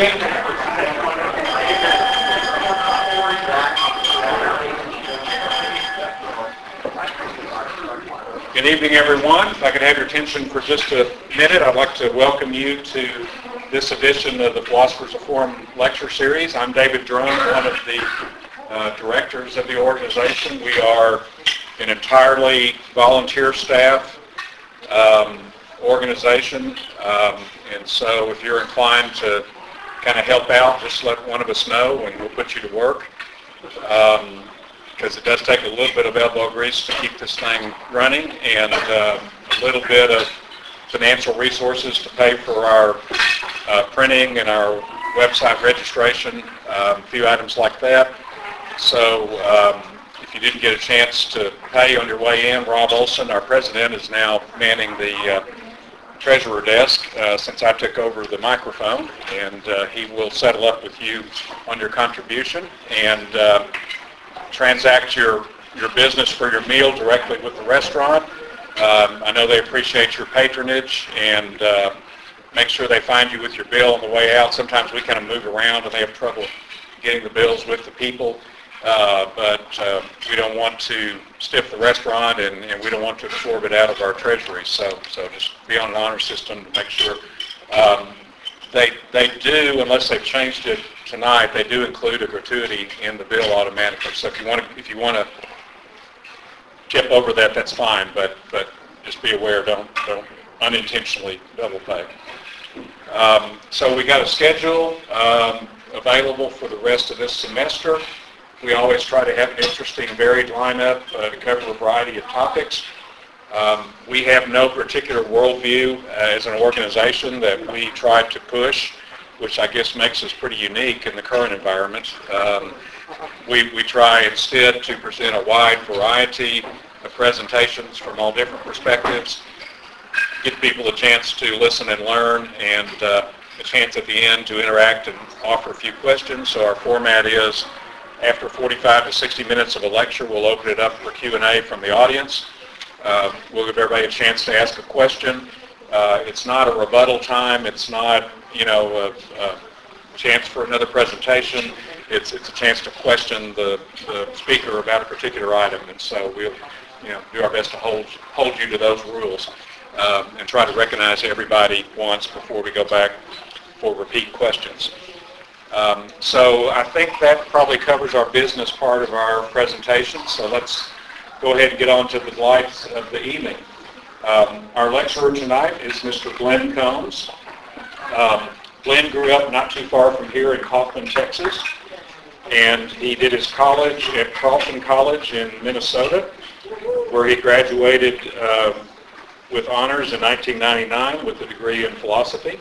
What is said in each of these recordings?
Good evening, everyone. If I could have your attention for just a minute, I'd like to welcome you to this edition of the Philosophers of Forum Lecture Series. I'm David Drone, one of the directors of the organization. We are an entirely volunteer staff organization, and so if you're inclined to kind of help out, just let one of us know and we'll put you to work. Because it does take a little bit of elbow grease to keep this thing running, and a little bit of financial resources to pay for our printing and our website registration, a few items like that. So if you didn't get a chance to pay on your way in, Rob Olson, our president, is now manning the treasurer desk since I took over the microphone, and he will settle up with you on your contribution and transact your business for your meal directly with the restaurant. I know they appreciate your patronage, and make sure they find you with your bill on the way out. Sometimes we kind of move around and they have trouble getting the bills with the people, but we don't want to stiff the restaurant, and we don't want to absorb it out of our treasury. So just be on an honor system to make sure. They do, unless they've changed it tonight, they do include a gratuity in the bill automatically. So if you want to tip over that, that's fine. But just be aware, don't unintentionally double pay. So we got a schedule available for the rest of this semester. We always try to have an interesting, varied lineup to cover a variety of topics. We have no particular worldview as an organization that we try to push, which I guess makes us pretty unique in the current environment. We try instead to present a wide variety of presentations from all different perspectives, give people a chance to listen and learn, and a chance at the end to interact and offer a few questions. So our format is, after 45 to 60 minutes of a lecture, we'll open it up for Q&A from the audience. We'll give everybody a chance to ask a question. It's not a rebuttal time. It's not, a chance for another presentation. It's a chance to question the speaker about a particular item. And so we'll, do our best to hold you to those rules and try to recognize everybody once before we go back for repeat questions. So I think that probably covers our business part of our presentation. So let's go ahead and get on to the delights of the evening. Our lecturer tonight is Mr. Glenn Combs. Glenn grew up not too far from here in Kaufman, Texas, and he did his college at Carleton College in Minnesota, where he graduated with honors in 1999 with a degree in philosophy.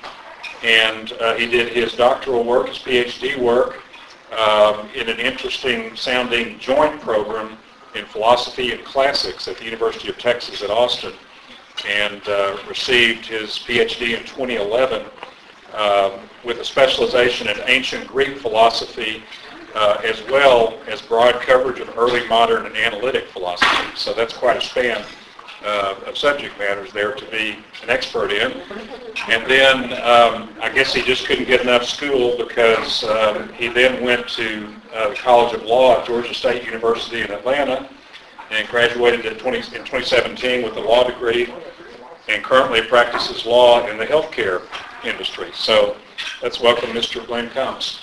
And he did his doctoral work, his PhD work, in an interesting sounding joint program in philosophy and classics at the University of Texas at Austin, and received his PhD in 2011 with a specialization in ancient Greek philosophy as well as broad coverage of early modern and analytic philosophy. So that's quite a span of subject matters there to be an expert in. And then I guess he just couldn't get enough school because he then went to the College of Law at Georgia State University in Atlanta and graduated in 2017 with a law degree, and currently practices law in the healthcare industry. So let's welcome Mr. Glenn Combs.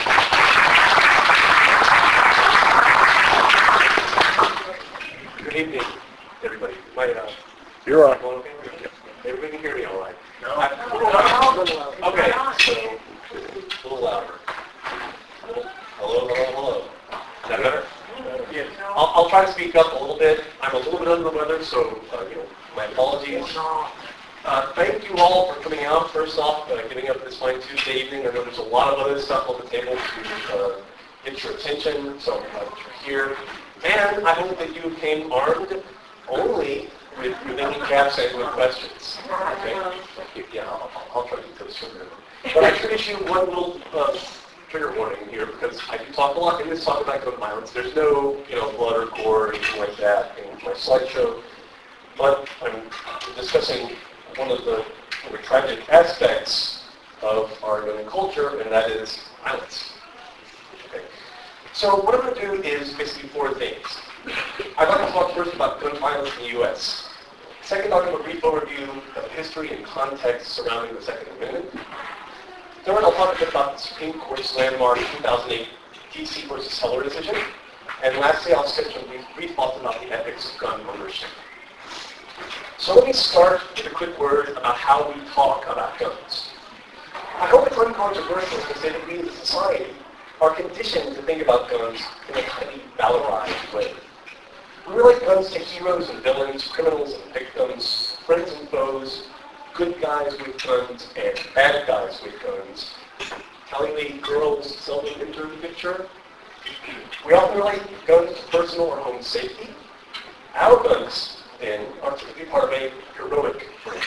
Good evening, everybody. You're on. Okay? Everybody can hear me all right? No. Okay, so a little louder. Hello. Is that better? Yeah. I'll try to speak up a little bit. I'm a little bit under the weather, so my apologies. Thank you all for coming out. First off, giving up this fine Tuesday evening. I know there's a lot of other stuff on the table to get your attention, so I'm glad that you're here. And I hope that you came armed only with any caps and with questions. Okay? Yeah, I'll try to get this from there. But I should issue one little trigger warning here, because I do talk a lot in this talk about gun violence. There's no, blood or gore or anything like that in my slideshow. But I'm discussing one of the tragic aspects of our gun culture, and that is violence. Okay. So what I'm going to do is basically four things. I'd like to talk first about gun violence in the U.S. Second, I'll give a brief overview of history and context surrounding the Second Amendment. Third, I'll talk a bit about the Supreme Court's landmark 2008 D.C. versus Heller decision. And lastly, I'll sketch some brief thoughts about the ethics of gun ownership. So let me start with a quick word about how we talk about guns. I hope it's uncontroversial to say that we as a society are conditioned to think about guns in a highly valorized way. We relate guns to heroes and villains, criminals and victims, friends and foes, good guys with guns and bad guys with guns. Tellingly, girls seldom enter the picture. We often relate guns to personal or home safety. Our guns, then, are typically part of a heroic frame.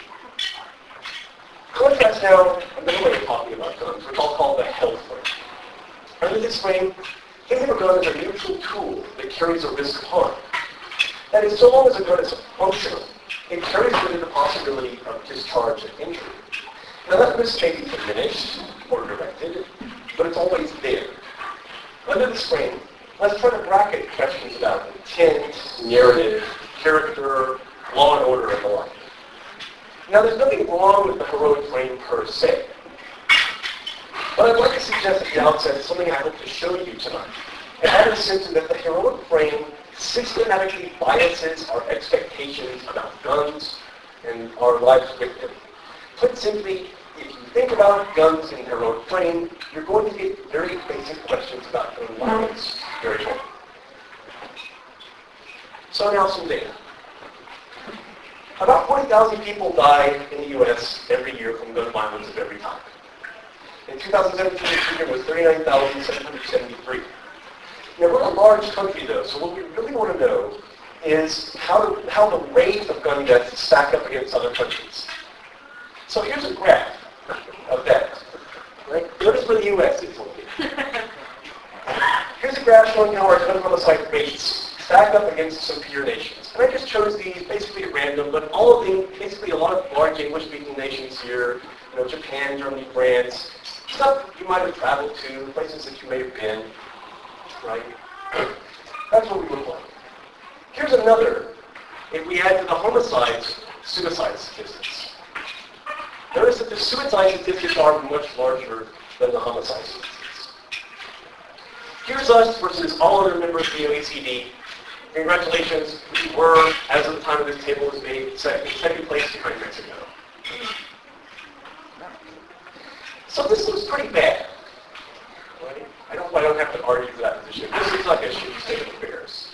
Contrast now another way of talking about guns, which I'll call the health frame. Under this frame, think of a gun as a neutral tool that carries a risk of harm. That is, so long as a gun is functional, it carries with it the possibility of discharge and injury. Now that risk may be diminished or directed, but it's always there. Under this frame, let's try to bracket questions about intent, narrative, character, law and order, and the like. Now there's nothing wrong with the heroic frame per se. But I'd like to suggest at the outset something I hope to show you tonight. And that is simply that the heroic frame systematically biases our expectations about guns and our lives with them. Put simply, if you think about guns in heroic frame, you're going to get very basic questions about gun violence very well. So now some data. About 40,000 people die in the U.S. every year from gun violence of every type. In 2017, the figure was 39,773. Now, we're a large country, though, so what we really want to know is how the rate of gun deaths stack up against other countries. So here's a graph of that. Right? Notice where the U.S. is located. Here's a graph showing how our gun homicide rates stack up against some peer nations. And I just chose these basically at random, but all of them, basically a lot of large English-speaking nations here, Japan, Germany, France, stuff you might have traveled to, places that you may have been, right? That's what we look like. Here's another, if we add to the homicides, suicide statistics. Notice that the suicide statistics are much larger than the homicide statistics. Here's us versus all other members of the OECD. Congratulations, we were, as of the time of this table was made, second place behind Mexico. So this looks pretty bad. Right? I don't have to argue for that position. This looks like a shitty state of affairs.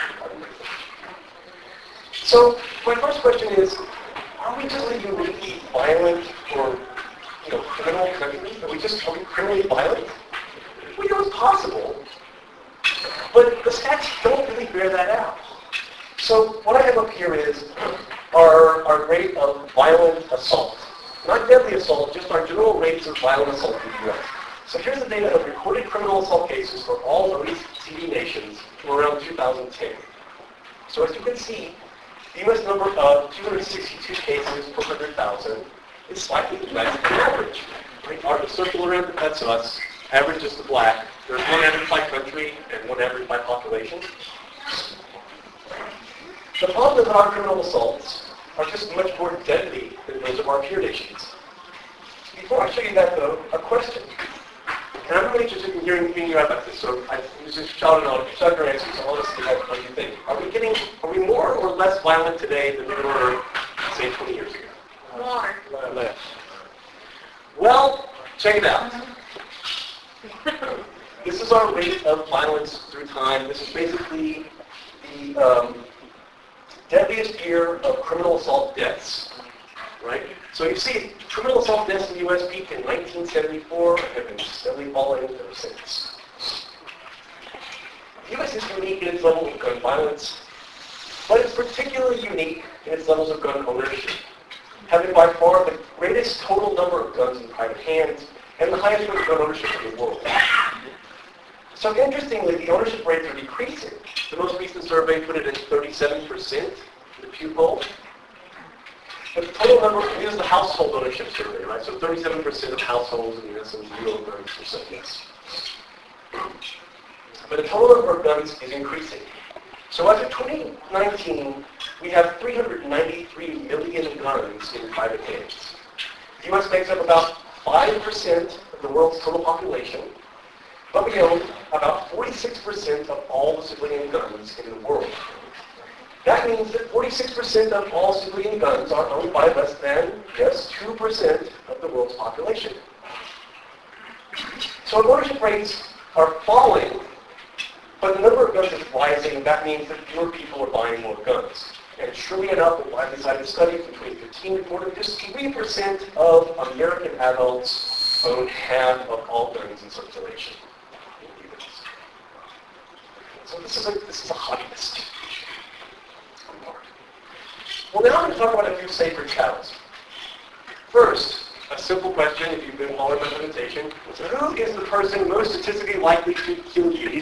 So my first question is, are we just a uniquely violent or criminal country? Are we criminally violent? We know it's possible, but the stats don't really bear that out. So what I have up here is our rate of violent assault. Not deadly assault, just our general rates of violent assault in the U.S. So here's the data of recorded criminal assault cases for all OECD nations from around 2010. So as you can see, the U.S. number of 262 cases per 100,000 is slightly less than average. Right? The circle around, that's us. Average is the black. There's one average by country and one average by population. The problem is that our criminal assaults are just much more deadly than those of our peer nations. Before I show you that, though, a question. And I'm really interested in hearing you about this, so I'm just shouting out your answers. I want to see what you think. Are we more or less violent today than we were, say, 20 years ago? More. Less. Well, check it out. This is our rate of violence through time. This is basically the deadliest year of criminal assault deaths, right? So you see, criminal assault deaths in the U.S. peaked in 1974 and have been steadily falling ever since. The U.S. is unique in its level of gun violence, but it's particularly unique in its levels of gun ownership, having by far the greatest total number of guns in private hands and the highest rate of gun ownership in the world. So interestingly, the ownership rates are decreasing. The most recent survey put it at 37% in the Pew poll. But the total number, this is the household ownership survey, right? So 37% of households in the U.S. own 0% yes. But the total number of guns is increasing. So as of 2019, we have 393 million guns in private hands. The U.S. makes up about 5% of the world's total population, but we own about 46% of all the civilian guns in the world. That means that 46% of all civilian guns are owned by less than, yes, 2% of the world's population. So if ownership rates are falling, but the number of guns is rising, that means that fewer people are buying more guns. And surely enough, in widely cited studies, between 15 and 40, just 3% of American adults own half of all guns in circulation. So this is a hobbyist issue. Well, now I'm going to talk about a few sacred cows. First, a simple question, if you've been following my presentation. So who is the person most statistically likely to kill you?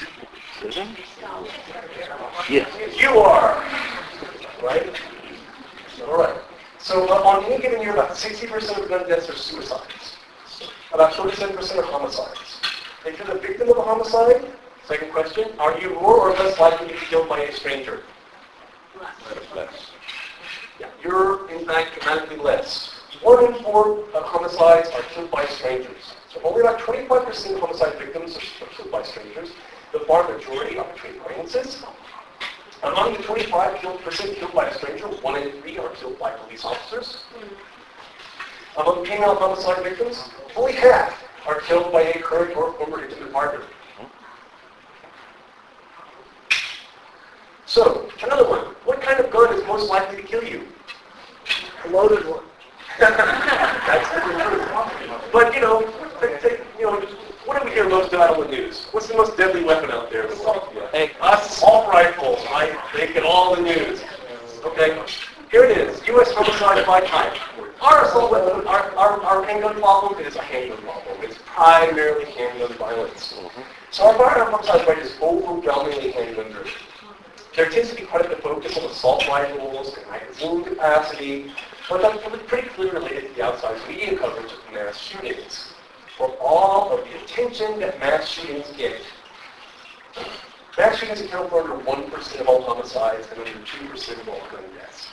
Yes. You are. Right? All right. So on any given year, about 60% of gun deaths are suicides. About 27% are homicides. If you're the victim of a homicide, second question, are you more or less likely to be killed by a stranger? Less. Yeah, you're, in fact, dramatically less. 1 in 4 homicides are killed by strangers. So only about 25% of homicide victims are killed by strangers. The far majority are between acquaintances. Among the 25% killed by a stranger, 1 in 3 are killed by police officers. Among female homicide victims, fully half are killed by a current or former intimate partner. So, another one. What kind of gun is most likely to kill you? A loaded one. That's true. But, what do we hear most about on the news? What's the most deadly weapon out there? Assault rifles, right? They get all the news. Okay, here it is. U.S. homicide by type. Our assault weapon, our handgun problem is a handgun problem. It's primarily handgun violence. So our firearm homicide rate is overwhelmingly handgun driven. There tends to be quite a bit of focus on assault rifles and magazine capacity, but that's pretty clearly related to the outside media coverage of mass shootings. For all of the attention that mass shootings get, mass shootings account for under 1% of all homicides and under 2% of all gun deaths.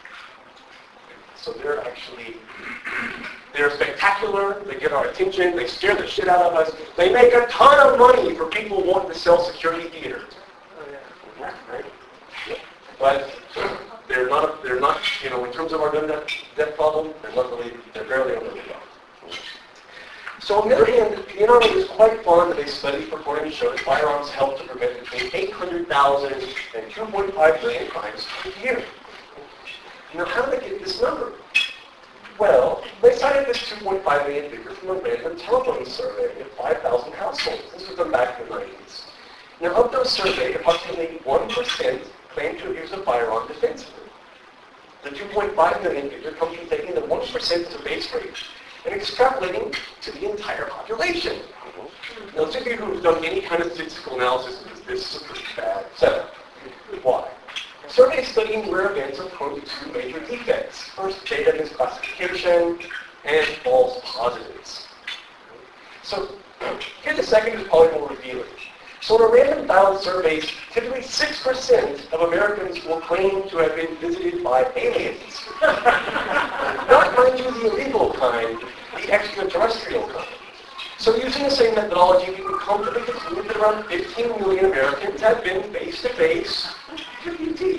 So they're spectacular, they get our attention, they scare the shit out of us, they make a ton of money for people wanting to sell security theater. Right? But they're not, in terms of our gun death problem, they're barely on the radar. So on the other hand, the NRA is quite fond of a study purporting to show that firearms help to prevent between 800,000 and 2.5 million crimes per year. Now, how did they get this number? Well, they cited this 2.5 million figure from a random telephone survey of 5,000 households. This was done back in the 90s. Now, of those surveyed, approximately 1% claimed to have used a firearm defensively. The 2.5 million figure comes from taking the 1% as a base rate and extrapolating to the entire population. Now, those of you who have done any kind of statistical analysis of this is a pretty bad setup. Why? Surveys studying rare events are prone to 2 major defects. First, data misclassification and false positives. So, here the second is probably more revealing. So in a random dialed surveys, typically 6% of Americans will claim to have been visited by aliens. Not, mind you, the illegal kind, the extraterrestrial kind. So using the same methodology, we would comfortably conclude that around 15 million Americans have been face-to-face with ET.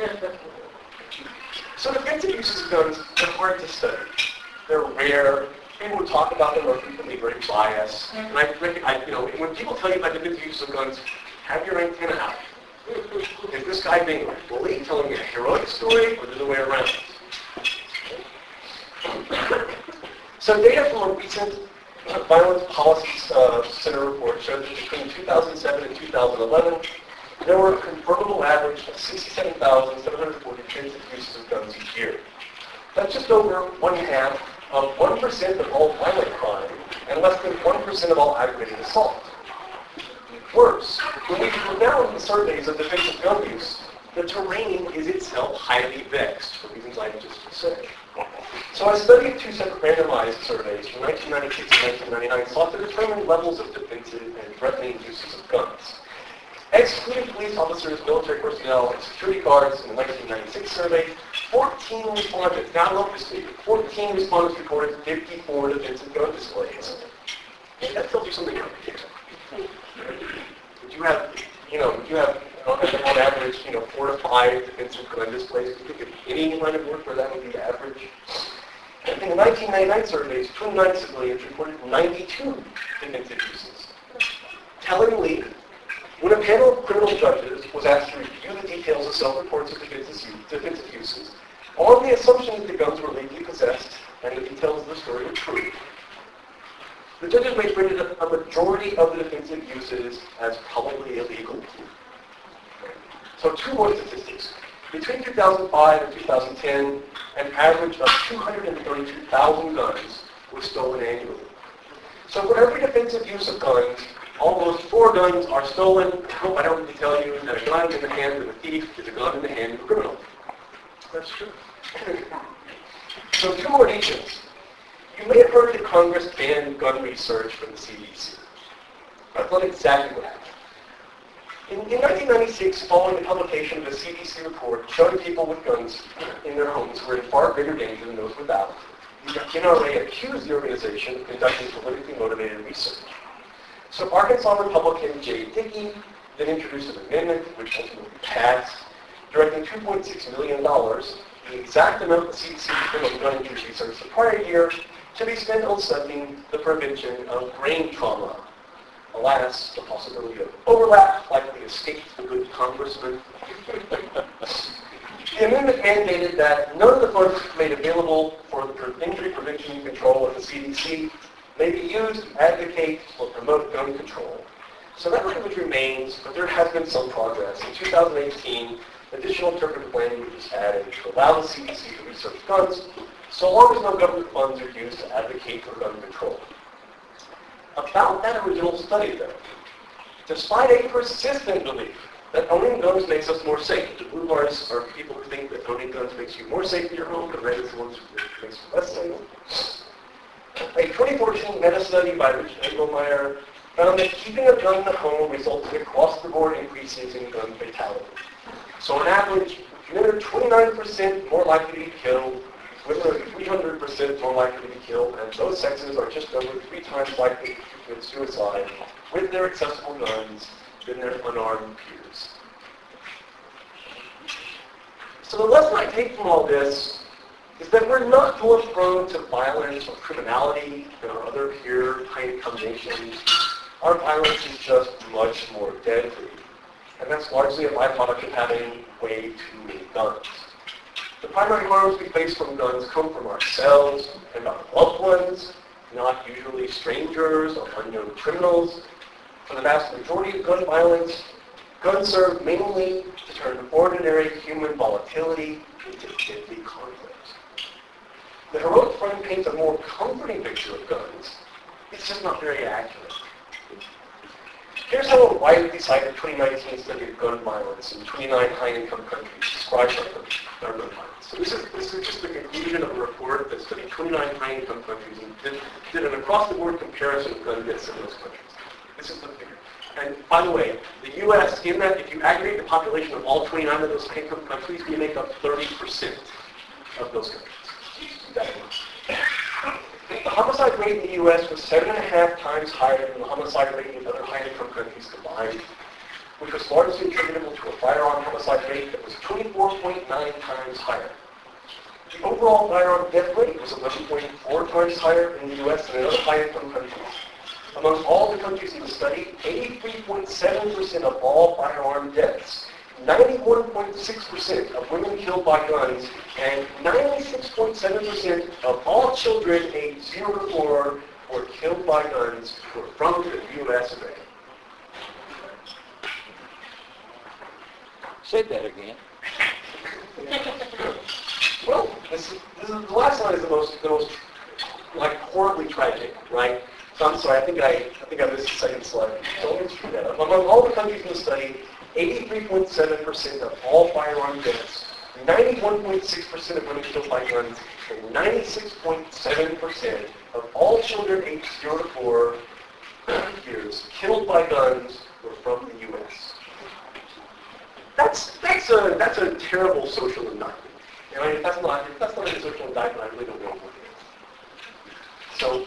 So defensive uses of guns are hard to study. They're rare. People who talk about them are frequently very biased. And when people tell you about defensive use of guns, have your antenna out. Is this guy being a bully, telling me a heroic story, or the other way around? So data from a recent Violence Policy Center report showed that between 2007 and 2011, there were a confirmable average of 67,740 defensive uses of guns each year. That's just over 1/2 of 1% of all violent crime and less than 1% of all aggravated assault. Worse, when we go down the surveys of defensive gun use, the terrain is itself highly vexed for reasons I just said. So I studied two separate randomized surveys from 1996 and 1999 sought to determine levels of defensive and threatening uses of guns. Excluding police officers, military personnel, and security guards in the 1996 survey, 14 respondents, now I love this figure, 14 respondents reported 54 defensive gun displays. And that tells you something out here. Would you have, on average, 4 to 5 defensive gun displays? Do you think of any line of work where that would be the average? And in the 1999 surveys, 29 civilians reported 92 defensive uses. Tellingly, when a panel of criminal judges was asked to review the details of self-reports of defensive uses, on the assumption that the guns were legally possessed and the details of the story were true, the judges rated a majority of the defensive uses as probably illegal. So two more statistics. Between 2005 and 2010, an average of 232,000 guns were stolen annually. So for every defensive use of guns, almost 4 guns are stolen. I hope I don't need to tell you that a gun in the hand of a thief is a gun in the hand of a criminal. That's true. So 2 more details. You may have heard that Congress banned gun research from the CDC. That's not exactly what happened. In 1996, following the publication of a CDC report showing people with guns in their homes were in far greater danger than those without, the NRA accused the organization of conducting politically motivated research. So Arkansas Republican Jay Dickey then introduced an amendment, which ultimately passed, directing $2.6 million, the exact amount the CDC spent on gun injury research the prior year, to be spent on studying the prevention of brain trauma. Alas, the possibility of overlap likely escaped the good congressman. The amendment mandated that none of the funds made available for the injury prevention and control of the CDC may be used to advocate or promote gun control. So that language remains, but there has been some progress. In 2018, additional interpretive language was added to allow the CDC to research guns, so long as no government funds are used to advocate for gun control. About that original study, though, despite a persistent belief that owning guns makes us more safe, the blue bars are people who think that owning guns makes you more safe in your home, the red is the ones who makes you less safe. A 2014 meta-study by Richard Engelmeyer found that keeping a gun in the home results in across-the-board increases in gun fatality. So on average, men are 29% more likely to be killed, women are 300% more likely to be killed, and both sexes are just over 3 times likely to commit suicide with their accessible guns than their unarmed peers. So the lesson I take from all this is that we're not more prone to violence or criminality than our other peer high-income nations. Our violence is just much more deadly. And that's largely a byproduct of having way too many guns. The primary harms we face from guns come from ourselves and our loved ones, not usually strangers or unknown criminals. For the vast majority of gun violence, guns serve mainly to turn ordinary human volatility into deadly conflict. The heroic front paints a more comforting picture of guns. It's just not very accurate. Here's how a widely cited 2019 study of gun violence in 29 high-income countries describes our gun violence. So this is just the conclusion of a report that studied 29 high-income countries and did an across-the-board comparison of gun deaths in those countries. This is the figure. And by the way, the U.S., in that if you aggregate the population of all 29 of those high-income countries, we make up 30% of those countries. The homicide rate in the U.S. was 7.5 times higher than the homicide rate in other high-income countries combined, which was largely attributable to a firearm homicide rate that was 24.9 times higher. The overall firearm death rate was 11.4 times higher in the U.S. than in other high-income countries. Among all the countries in the study, 83.7% of all firearm deaths, 91.6% of women killed by guns, and 96.7% of all children aged 0 to 4 were killed by guns were from the U.S. of A. Say that again. Well, the last line is the most like horribly tragic, right? So I'm sorry, I think I missed the second slide. So let me that up. Among all the countries in the study, 83.7% of all firearm deaths 91.6% of women killed by guns, and 96.7% of all children aged 0 to 4 years killed by guns were from the U.S. That's a terrible social indictment. And if that's not a social indictment, I really don't know what it is.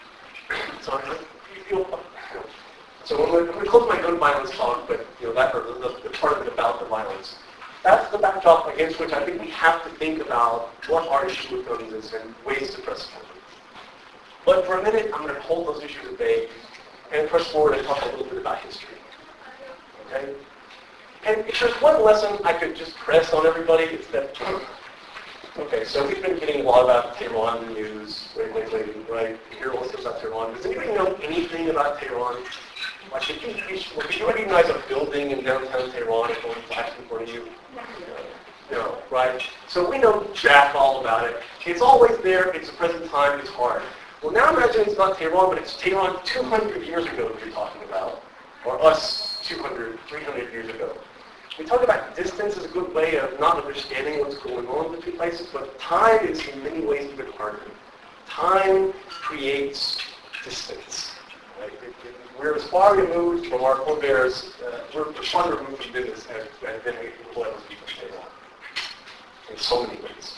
So I'm going to close my gun violence talk, but that or the part of it about the violence. That's the backdrop against which I think we have to think about what our issue with guns is and ways to press forward. But for a minute, I'm going to hold those issues at bay and press forward and talk a little bit about history. Okay? And if there's one lesson I could just press on everybody, it's that, okay, so we've been getting a lot about Tehran in the news lately, right? You hear all this about Tehran. Does anybody know anything about Tehran? Like, did you recognize a building in downtown Tehran if one flashed in front of you? No, right? So we know jack all about it. It's always there. It's the present time. It's hard. Well, now imagine it's not Tehran, but it's Tehran 200 years ago that you're talking about, or us 200, 300 years ago. We talk about distance as a good way of not understanding what's going on between places, but time is in many ways a bit harder. Time creates distance. Right? We're as far removed from our forebears, we're as far removed from business as many people ever people stay on. In so many ways.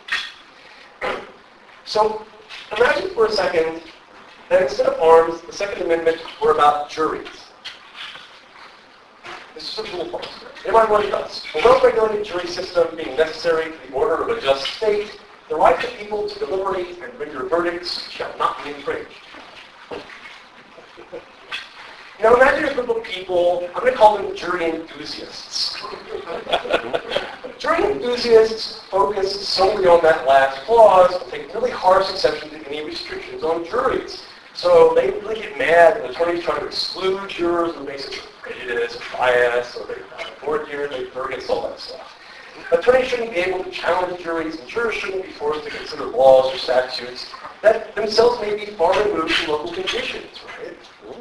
So imagine for a second that instead of arms, the Second Amendment were about juries. This is a little false. Everybody what it does. A well-regulated jury system being necessary for the order of a just state, the right of people to deliberate and render verdicts shall not be infringed. Now imagine a group of people, I'm going to call them jury enthusiasts. Jury enthusiasts focus solely on that last clause and take really harsh exception to any restrictions on juries. So they really get mad when attorneys try to exclude jurors on the basis of prejudice, or bias, or they board jurors, they're against all that stuff. Attorneys shouldn't be able to challenge juries, and jurors shouldn't be forced to consider laws or statutes that themselves may be far removed from local conditions, right?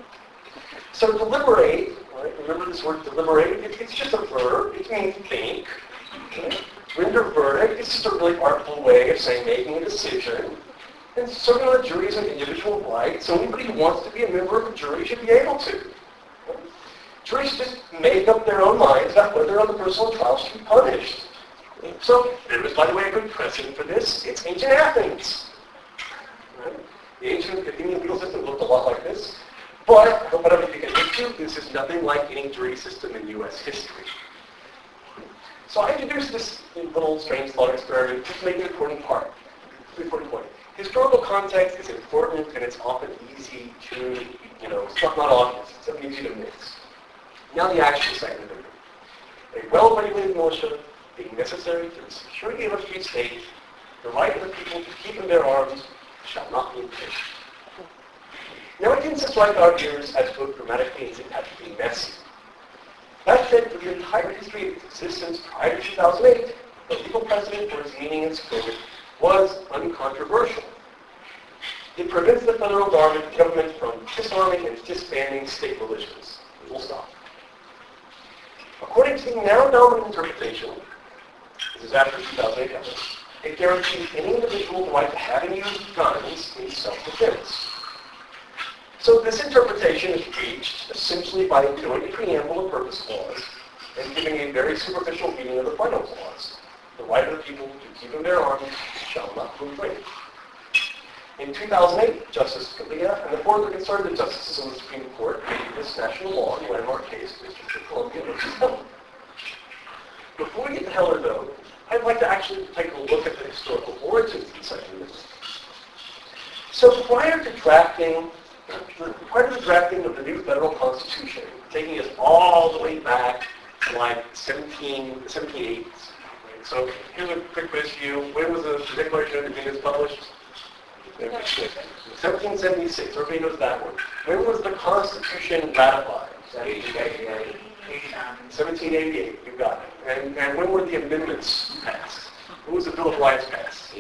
So deliberate, right? Remember this word deliberate? It's just a verb. It means think. Okay? Render verdict. It's just a really artful way of saying making a decision. And serving on a jury is an individual right, so anybody who wants to be a member of a jury should be able to. Okay? Juries just make up their own minds about whether on the personal trial should be punished. So there is, by the way, a good precedent for this. It's ancient Athens. Right? The ancient Athenian legal system looked a lot like this. But, whatever you can get to, this is nothing like any jury system in U.S. history. So I introduced this little strange thought experiment just to make an important point. Historical context is important and it's often easy to, it's not obvious. It's something easy to miss. Now the action side of it. A well-regulated militia being necessary to the security of a free state, the right of the people to keep in their arms shall not be infringed. Now it didn't strike our ears as both grammatically and syntactically messy. That said, for the entire history of its existence prior to 2008, the legal precedent for its meaning and scope was uncontroversial. It prevents the federal government from disarming and disbanding state militias. Full stop. According to the now dominant interpretation, this is after 2008 evidence, it guarantees any individual the right to have and use guns in self-defense. So this interpretation is reached essentially by ignoring the preamble and purpose clause and giving a very superficial meaning of the final clause. The right of the people to keep in their arms shall not be infringed. In 2008, Justice Scalia and the four other conservative justices on the Supreme Court made this national law in the landmark case, District of Columbia versus Heller. Before we get to Heller, though, I'd like to actually take a look at the historical origins of the Second Amendment. So prior to the drafting of the new federal constitution, taking us all the way back to like 1780s. Right? So here's a quick quiz for you. When was the Declaration of Independence published? 1776. Everybody knows that one. When was the Constitution ratified? 1788. You got it. And when were the amendments passed? When was the Bill of Rights passed?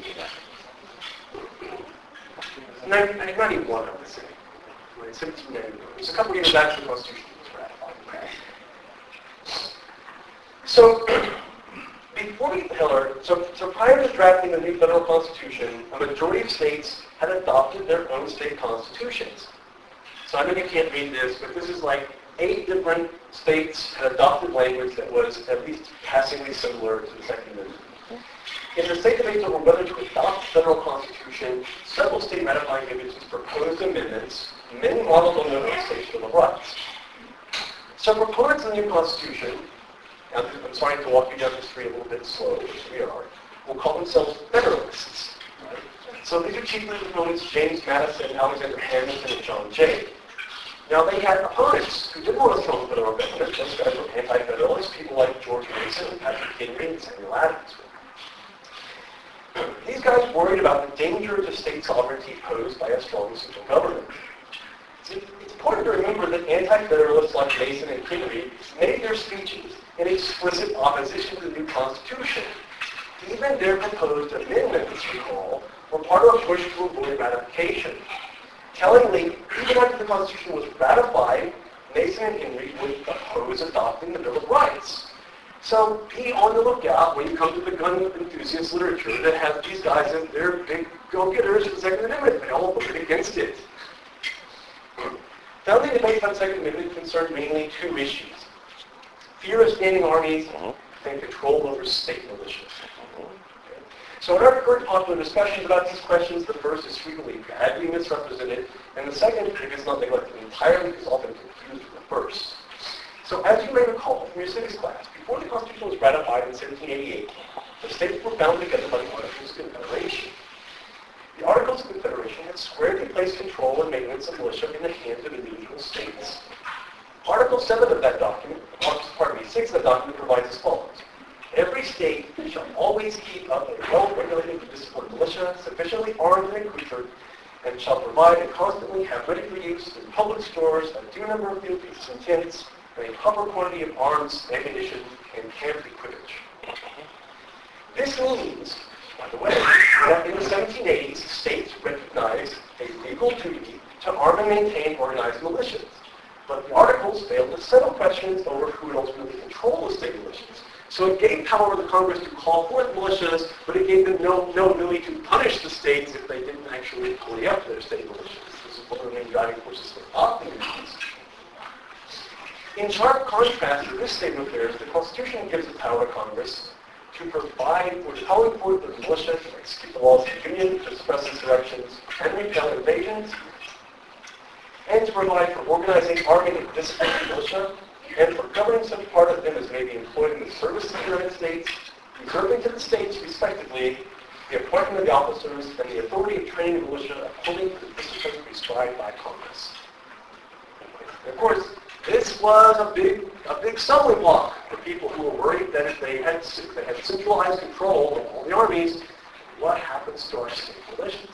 1991, I would say. 1791. It's a couple years after the Constitution was ratified. So, before Hitler, so prior to drafting the new federal constitution, a majority of states had adopted their own state constitutions. So I know you can't read this, but this is like 8 different states had adopted language that was at least passingly similar to the Second Amendment. In the state debate over whether to adopt the federal constitution, several state ratifying agencies proposed amendments, many modeled on their own state's Bill of Rights. So proponents of the new constitution, and I'm sorry to walk you down history a little bit slow, which we are, will call themselves Federalists. Right? So these are chiefly the proponents James Madison, Alexander Hamilton, and John Jay. Now they had opponents who didn't want to throw the federal government. Those guys were anti-federalists, people like George Mason and Patrick Henry and Samuel Adams. These guys worried about the danger to state sovereignty posed by a strong central government. It's important to remember that anti-federalists like Mason and Henry made their speeches in explicit opposition to the new Constitution. Even their proposed amendments, recall, were part of a push to avoid ratification. Tellingly, even after the Constitution was ratified, Mason and Henry would oppose adopting the Bill of Rights. So be on the lookout when you come to the gun enthusiast literature that has these guys as their big go-getters for the Second Amendment. They all voted against it. Founding debates on the Second Amendment concerned mainly 2 issues. Fear of standing armies and control over state militias. So in our current popular discussions about these questions, the first is frequently badly misrepresented, and the second, if it's not neglected entirely, is often confused with the first. So as you may recall from your civics class, before the Constitution was ratified in 1788, the states were bound together by the Articles of Confederation. The Articles of Confederation had squarely placed control and maintenance of militia in the hands of individual states. Article 7 of that document, 6 of that document provides as follows. Every state shall always keep up a well-regulated and disciplined militia, sufficiently armed and accoutred, and shall provide and constantly have ready for use in public stores a due number of field pieces and tents, and a proper quantity of arms, ammunition, and camp equipage. This means, by the way, that in the 1780s, states recognized a legal duty to arm and maintain organized militias. But the Articles failed to settle questions over who would ultimately control the state militias. So it gave power to the Congress to call forth militias, but it gave them no ability to punish the states if they didn't actually pully up their state militias. This is one of the main driving forces for adopting these. In sharp contrast to this state of affairs, the Constitution gives the power to Congress to provide for calling forth the militia to execute the laws of the Union, to suppress insurrections and repel invasions, and to provide for organizing, arming, and disciplining the militia, and for governing such part of them as may be employed in the service of the United States, reserving to the states, respectively, the appointment of the officers and the authority of training the militia according to the discipline prescribed by Congress. And of course, this was a big stumbling block for people who were worried that if they had centralized control of all the armies, what happens to our state militias?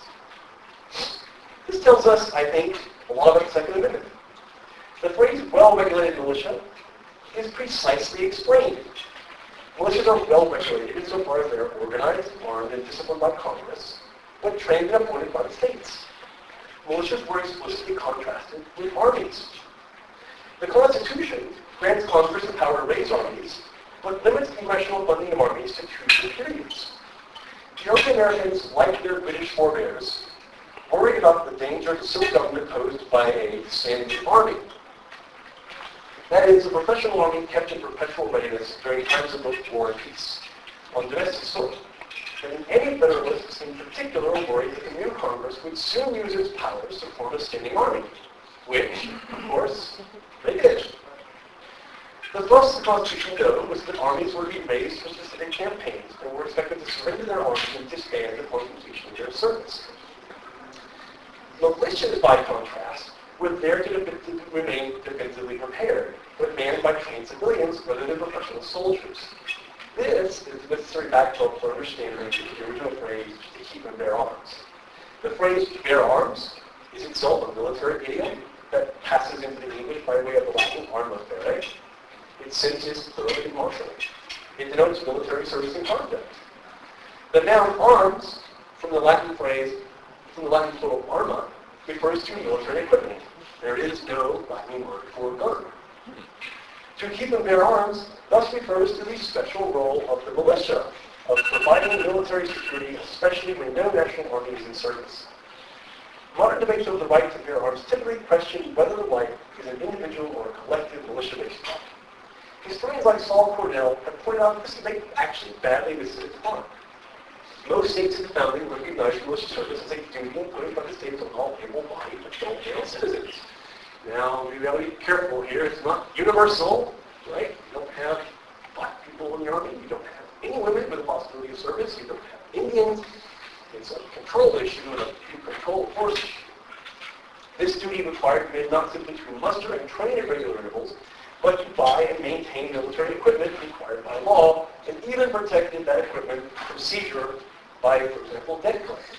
This tells us, I think, a lot about the Second Amendment. The phrase well-regulated militia is precisely explained. Militias are well-regulated insofar as they are organized, armed, and disciplined by Congress, but trained and appointed by the states. Militias were explicitly contrasted with armies. The Constitution grants Congress the power to raise armies, but limits congressional funding of armies to 2 periods. European Americans, like their British forebears, worried about the danger to civil government posed by a standing army. That is, a professional army kept in perpetual readiness during times of both war and peace, on domestic soil. And any Federalists in particular worried that the new Congress would soon use its powers to form a standing army, which, of course, they did. The thrust of the Constitution, though, was that armies were to be raised for specific campaigns and were expected to surrender their arms and disband upon completion of their service. Militias, by contrast, were there to remain defensively prepared, but manned by trained civilians rather than professional soldiers. This is the necessary backdrop for understanding the original phrase, to keep and bear arms. The phrase, to bear arms, is itself a military idiom that passes into the English by way of the Latin arma fere. Its sense is thoroughly martial. It denotes military service and conduct. The noun arms, from the Latin plural arma, refers to military equipment. There is no Latin word for gun. To keep and bear arms thus refers to the special role of the militia, of providing military security, especially when no national army is in service. Modern debates over the right to bear arms typically question whether the right is an individual or a collective militia-based right. Historians like Saul Cornell have pointed out that this debate actually badly misses its mark. Most states in the founding recognized militia service as a duty imposed by the states on all able-bodied patrol-jail citizens. Now, we got to be careful here. It's not universal, right? You don't have black people in the army. You don't have any women with a possibility of service. You don't have Indians. It's a control issue and a control force issue. This duty required men not simply to muster and train at regular intervals, but to buy and maintain military equipment required by law, and even protected that equipment from seizure by, for example, debt collectors.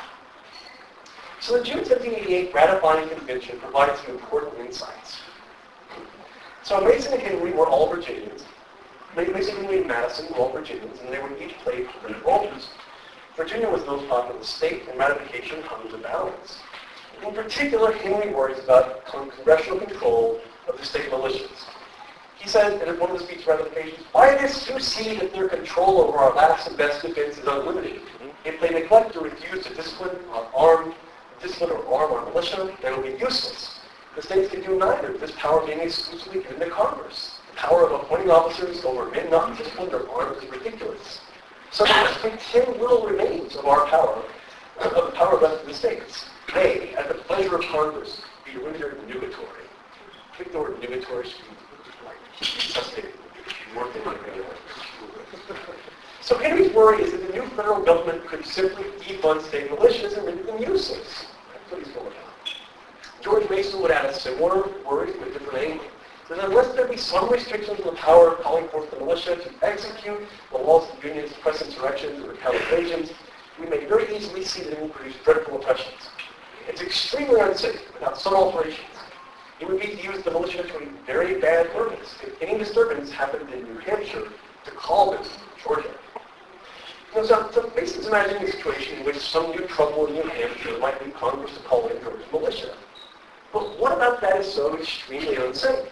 So the June 1788 ratifying convention provides some important insights. So Mason and Henry were all Virginians. Mason, Henry, and Madison were all Virginians, and they were each played different roles. Virginia was the most populous state, and ratification hung the balance. In particular, Henry worries about congressional control of the state militias. He said in one of the speech ratifications, "By this you see that their control over our last and best defense is unlimited. If they neglect or refuse to discipline or arm our militia, then it will be useless. The states can do neither, this power being exclusively given to Congress. The power of appointing officers over men not disciplined or armed is ridiculous. So pretend little remains of our power, of the power left to the states. They, at the pleasure of Congress, be rendered nugatory." I think the word nugatory should be like resuscitated. So Henry's worry is that the new federal government could simply defund state militias and render them useless. That's what he's going about. George Mason would add a similar worry with different angle. That unless there be some restrictions on the power of calling forth the militia to execute the laws of the Union to suppress insurrections or repel invasions, we may very easily see that it will produce dreadful oppressions. It's extremely unsafe without some alterations. It would be to use the militia to a very bad purpose if any disturbance happened in New Hampshire to call them Georgia. So Mason's imagining a situation in which some new trouble in New Hampshire might lead Congress to call in Georgia's militia. But what about that is so extremely unsafe?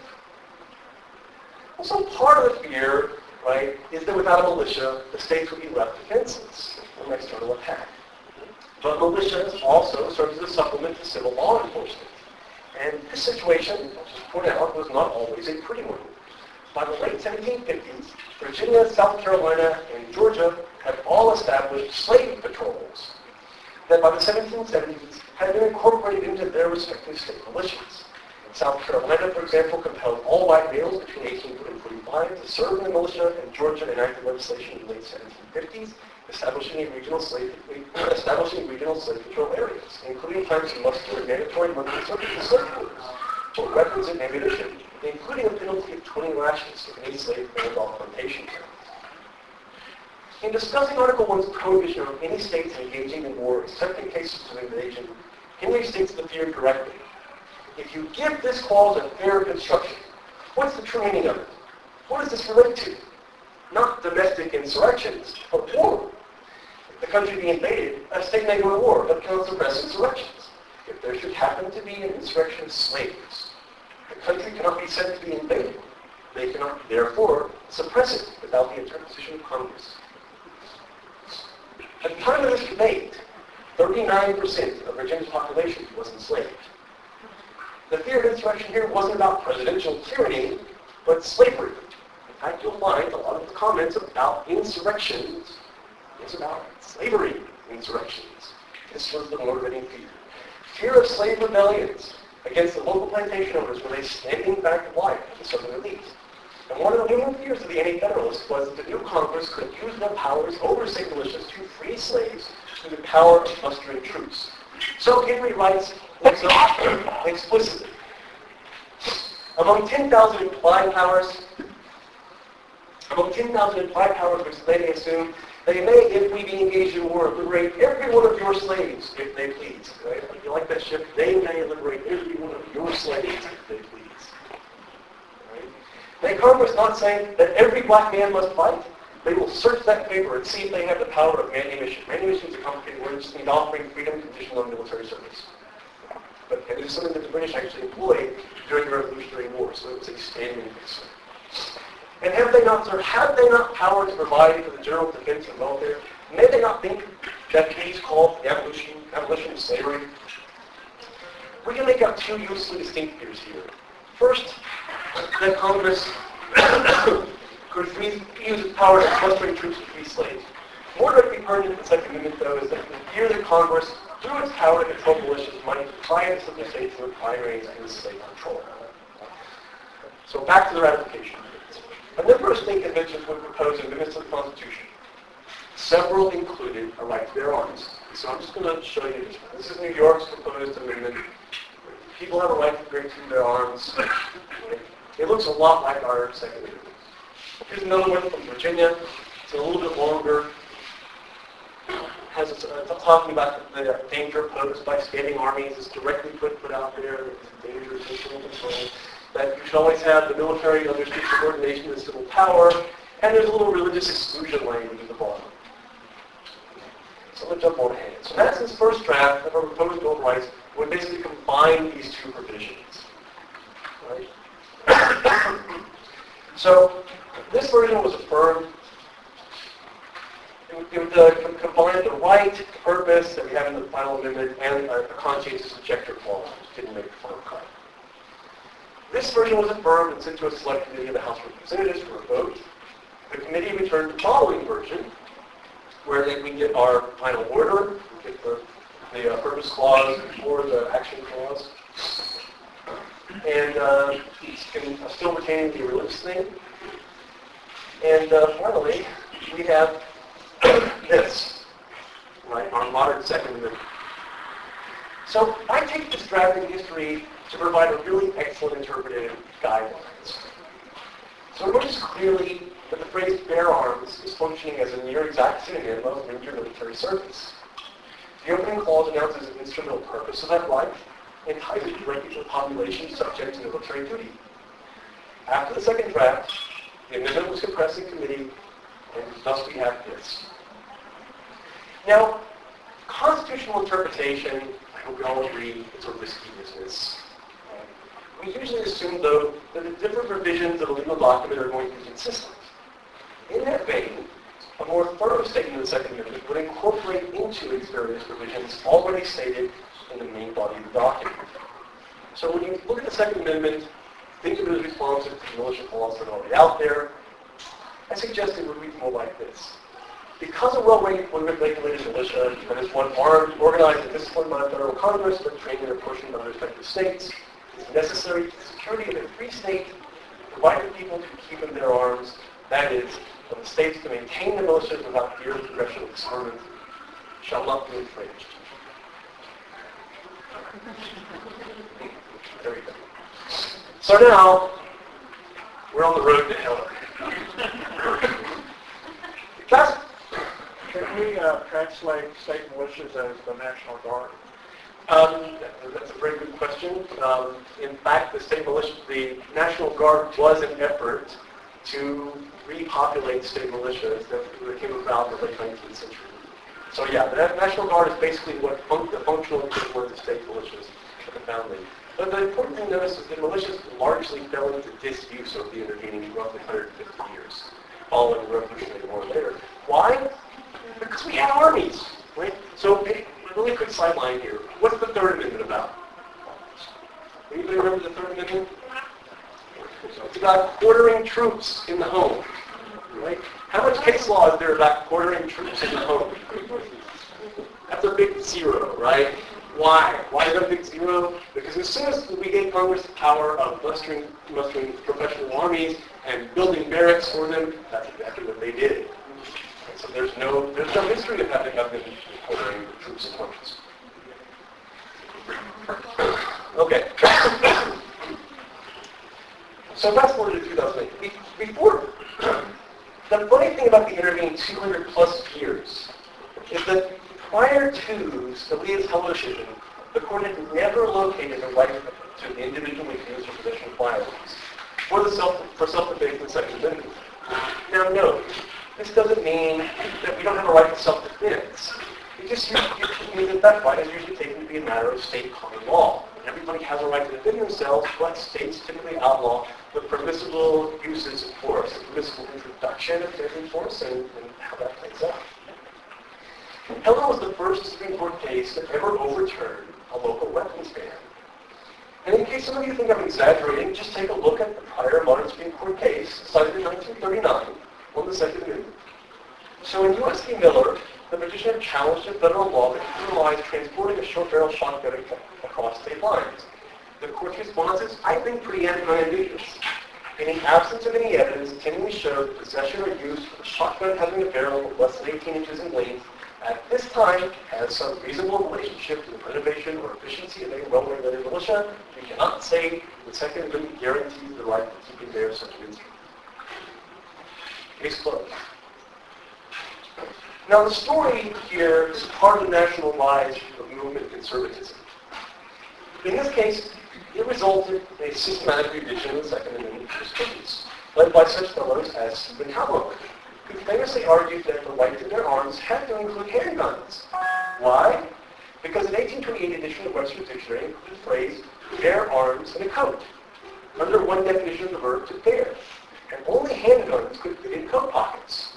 Also, part of the fear, right, is that without a militia, the states would be left defenseless from external attack. But militias also serve as a supplement to civil law enforcement. And this situation, I'll just point out, was not always a pretty one. By the late 1750s, Virginia, South Carolina, and Georgia had all established slave patrols that by the 1770s had been incorporated into their respective state militias. South Carolina, for example, compelled all white males between 18 and 45 to serve in the militia, and Georgia enacted legislation in the late 1750s establishing regional slave patrol areas, including times of muster and mandatory monthly service in slave quarters for weapons and ammunition, including a penalty of 20 lashes if any slave owned off plantation ground. In discussing Article 1's prohibition of any states engaging in war except in cases of invasion, Henry states the fear directly. If you give this clause a fair construction, what's the true meaning of it? What does this relate to? Not domestic insurrections, but war. If the country be invaded, a state may go to war, but cannot suppress insurrections. If there should happen to be an insurrection of slaves, the country cannot be said to be invaded. They cannot, therefore, suppress it without the interposition of Congress. At the time of this debate, 39% of Virginia's population was enslaved. The fear of insurrection here wasn't about presidential tyranny, but slavery. In fact, you'll find a lot of the comments about insurrections is about slavery insurrections. This was the motivating fear. Fear of slave rebellions against the local plantation owners were a standing fact of life in the Southern elite. And one of the looming fears of the Anti-Federalists was that the new Congress could use their powers over state militias to free slaves through the power of mustering troops. So Henry writes explicitly, among 10,000 implied powers which they may assume, they may, if we be engaged in war, liberate every one of your slaves, if they please. Right? If you like that shift, they may liberate every one of your slaves, if they please. Right? May Congress not say that every black man must fight? They will search that paper and see if they have the power of manumission. Manumission is a complicated word, it just means offering freedom conditional on military service. But it is something that the British actually employed during the Revolutionary War, so it was a standing concern. And had they not power to provide for the general defense and welfare, may they not think that case called the abolition of slavery? We can make out two usefully distinct views here. First, that Congress could use its power to frustrate troops to free slaves. More directly pertinent to the Second Amendment, though, is that the fear that Congress, through its power to control militias, might try to slip the states into primaries and slave control. So back to the ratification. A number of state conventions would propose amendments to the Constitution. Several included a right to bear arms. So I'm just going to show you this one. This is New York's proposed amendment. People have a right to bear arms. It looks a lot like our Second Amendment. Here's another one from Virginia. It's a little bit longer. It's talking about the danger posed by standing armies. It's directly put out there. It's dangerous and control. That you should always have the military under strict subordination to civil power. And there's a little religious exclusion language at the bottom. So let's jump on ahead. So Madison's first draft of a proposed Bill of Rights would basically combine these two provisions. Right? So this version was affirmed. It would combine the right, the purpose that we have in the final amendment, and a conscientious objector clause, which didn't make the final cut. This version was affirmed and sent to a select committee of the House of Representatives for a vote. The committee returned the following version, where we get our final order, we get the purpose clause before the action clause, and still retaining the religious thing. And finally, we have this, right, our modern Second Amendment. So I take this drafting history to provide a really excellent interpretive guidelines. So notice clearly that the phrase bear arms is functioning as a near exact synonym of render military service. The opening clause announces an instrumental purpose of that right and ties it directly to the population subject to military duty. After the second draft, the amendment was compressed in committee, and thus we have this. Now, constitutional interpretation, I hope we all agree, is a risky business. We usually assume, though, that the different provisions of a legal document are going to be consistent. In that vein, a more thorough statement of the Second Amendment would incorporate into its various provisions already stated in the main body of the document. So when you look at the Second Amendment, think of it as responsive to the militia laws that are already out there. I suggest it would read more like this. Because a well-regulated militia that is one armed, organized, and disciplined by the federal Congress, but trained and apportioned by the respective states, is necessary to the security of a free state, provide the people to keep in their arms, that is, for the states to maintain the militias without fear of congressional disarmament, shall not be infringed. There we go. So now, we're on the road to hell. Can we translate state militias as the National Guard? That's a very good question. In fact, the National Guard was an effort to repopulate state militias that came about in the late 19th century. So yeah, the National Guard is basically what the functional equivalent of state militias at the founding. But the important thing to notice is that militias largely fell into disuse over the intervening roughly 150 years, following the Revolutionary War later. Why? Because we had armies, right? So a really quick sideline here. What's the Third Amendment about? Anybody remember the Third Amendment? It's about quartering troops in the home, right? How much case law is there about quartering troops in the home? That's a big zero, right? Why? Why is that a big zero? Because as soon as we gave Congress the power of mustering professional armies and building barracks for them, that's exactly what they did. And so there's no history of having government quartering troops in homes. Okay. So fast forward to 2008. Before, the funny thing about the intervening 200 plus years is that prior to Scalia's television, the court had never located a right to the individually use or possession of firearms for self-defense in the Second Amendment. Now note, this doesn't mean that we don't have a right to self-defense. It just means that that right is usually taken to be a matter of state common law. Every everybody has a right to defend themselves, but states typically outlaw the permissible uses of force, the permissible introduction of deadly force, and how that plays out. Heller was the first Supreme Court case that ever overturned a local weapons ban. And in case some of you think I'm exaggerating, just take a look at the prior modern Supreme Court case, cited in 1939, on the Second Amendment. So in U.S. v. Miller, the petitioner challenged a federal law that criminalized transporting a short-barrel shotgun across state lines. The court's response is, I think, pretty unambiguous. In the absence of any evidence, tending to show that possession or use of a shotgun having a barrel of less than 18 inches in length at this time has some reasonable relationship to the preservation or efficiency of a well-regulated militia, you cannot say the Second Amendment guarantees the right to keep and bear such an instrument. Case closed. Now the story here is part of the nationalized movement conservatism. In this case, it resulted in a systematic revision of the Second Amendment jurisprudence, led by such fellows as Stephen Hallock, who famously argued that the right to bear arms had to include handguns. Why? Because an 1828 edition of Webster's Dictionary included the phrase, bear arms in a coat, under one definition of the verb to bear, and only handguns could fit in coat pockets.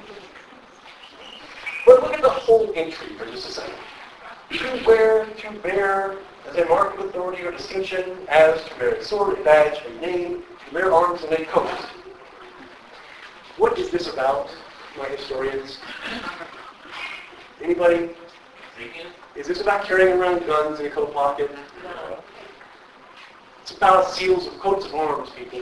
But look at the whole entry for just a second. To wear, to bear, as a mark of authority or distinction, as to bear a sword, a badge, a name, to bear arms in a coat. What is this about, my historians? Anybody? Is this about carrying around guns in a coat pocket? No. It's about seals of coats of arms, people.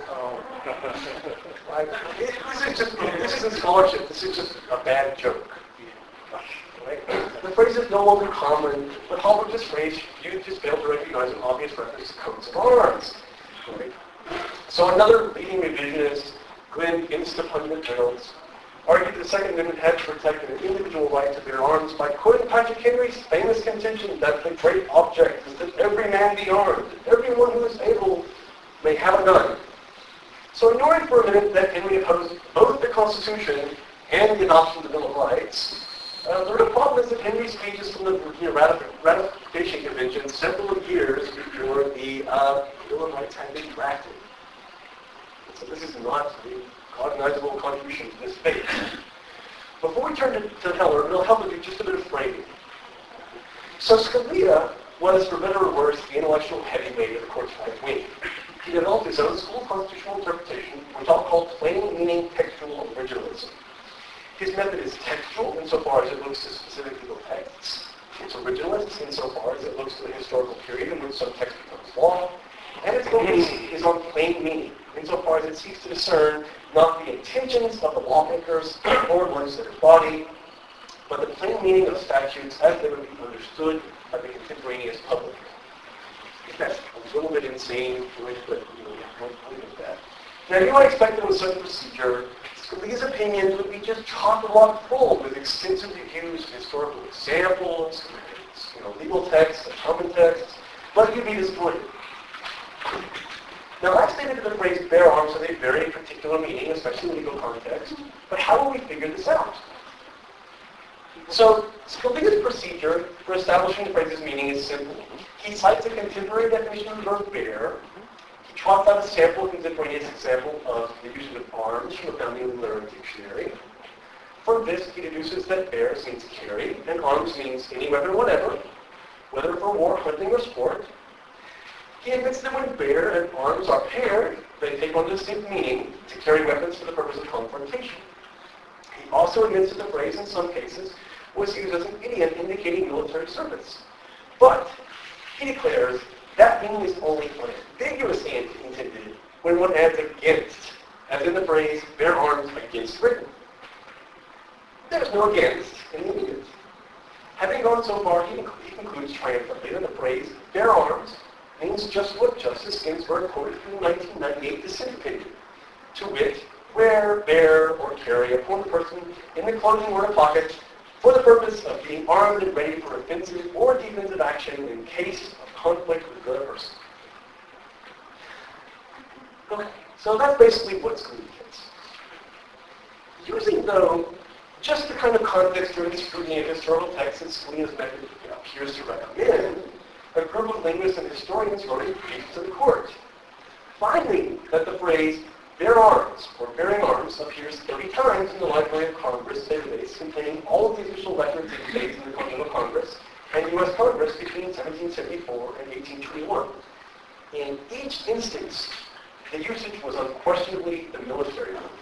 Right? This isn't scholarship. This is just a bad joke. Right? The phrase is no longer common, but Halbert's phrase, you just failed to recognize an obvious reference to coats of arms. Right? So another leading revisionist, Glenn Insta-Pundit Reynolds, argued the Second Amendment had to protect an individual right to bear arms by quoting Patrick Henry's famous contention that the great object is that every man be armed, that everyone who is able may have a gun. So ignoring for a minute that Henry opposed both the Constitution and the adoption of the Bill of Rights, the real problem is that Henry's speeches from the ratification convention several years before the Bill of Rights had been drafted. So this is not a cognizable contribution to this debate. Before we turn to Heller, it'll help with you just a bit of framing. So Scalia was, for better or worse, the intellectual heavyweight of the court's right wing. He developed his own school of constitutional interpretation, which I'll call plain meaning textual originalism. His method is textual insofar as it looks to specific legal texts. It's originalist insofar as it looks to the historical period in which some text becomes law. And its focus is on plain meaning, insofar as it seeks to discern not the intentions of the lawmakers or legislative body, but the plain meaning of statutes as they would be understood by the contemporaneous public. That's a little bit insane, but I'll leave it at that. Now, you might expect that with such a procedure, Scalia's opinions would be just chock-a-block full with extensively used historical examples, legal texts, and common texts, but you'd be disappointed. Now, I've stated that the phrase bear arms has a very particular meaning, especially in legal context, but how will we figure this out? So, Scalia's procedure for establishing the phrase's meaning is simple. He cites a contemporary definition of the verb bear. He trots out a sample contemporaneous example of the use of arms from the Founding of the Literary Dictionary. From this, he deduces that bear means carry, and arms means any weapon whatever, whether for war, hunting, or sport. He admits that when bear and arms are paired, they take on distinct meaning to carry weapons for the purpose of confrontation. He also admits that the phrase, in some cases, was used as an idiom indicating military service. But he declares that meaning is only unambiguously intended when one adds against, as in the phrase, bear arms against Britain. There's no against in the immediate. Having gone so far, he concludes triumphantly that the phrase, bear arms, means just what Justice Ginsburg quoted from the 1998 dissent opinion, to wit, wear, bear, or carry upon the person in the clothing or a pocket for the purpose of being armed and ready for offensive or defensive action in case of conflict with another person. Okay, so that's basically what Scalia is. Using, though, just the kind of context-driven scrutiny of historical texts that Scalia's method appears to recommend, a group of linguists and historians wrote a brief to the court, finding that the phrase bear arms or bearing arms appears 30 times in the Library of Congress database containing all of the official records of debates in the Continental Congress and U.S. Congress between 1774 and 1821. In each instance, the usage was unquestionably the military one.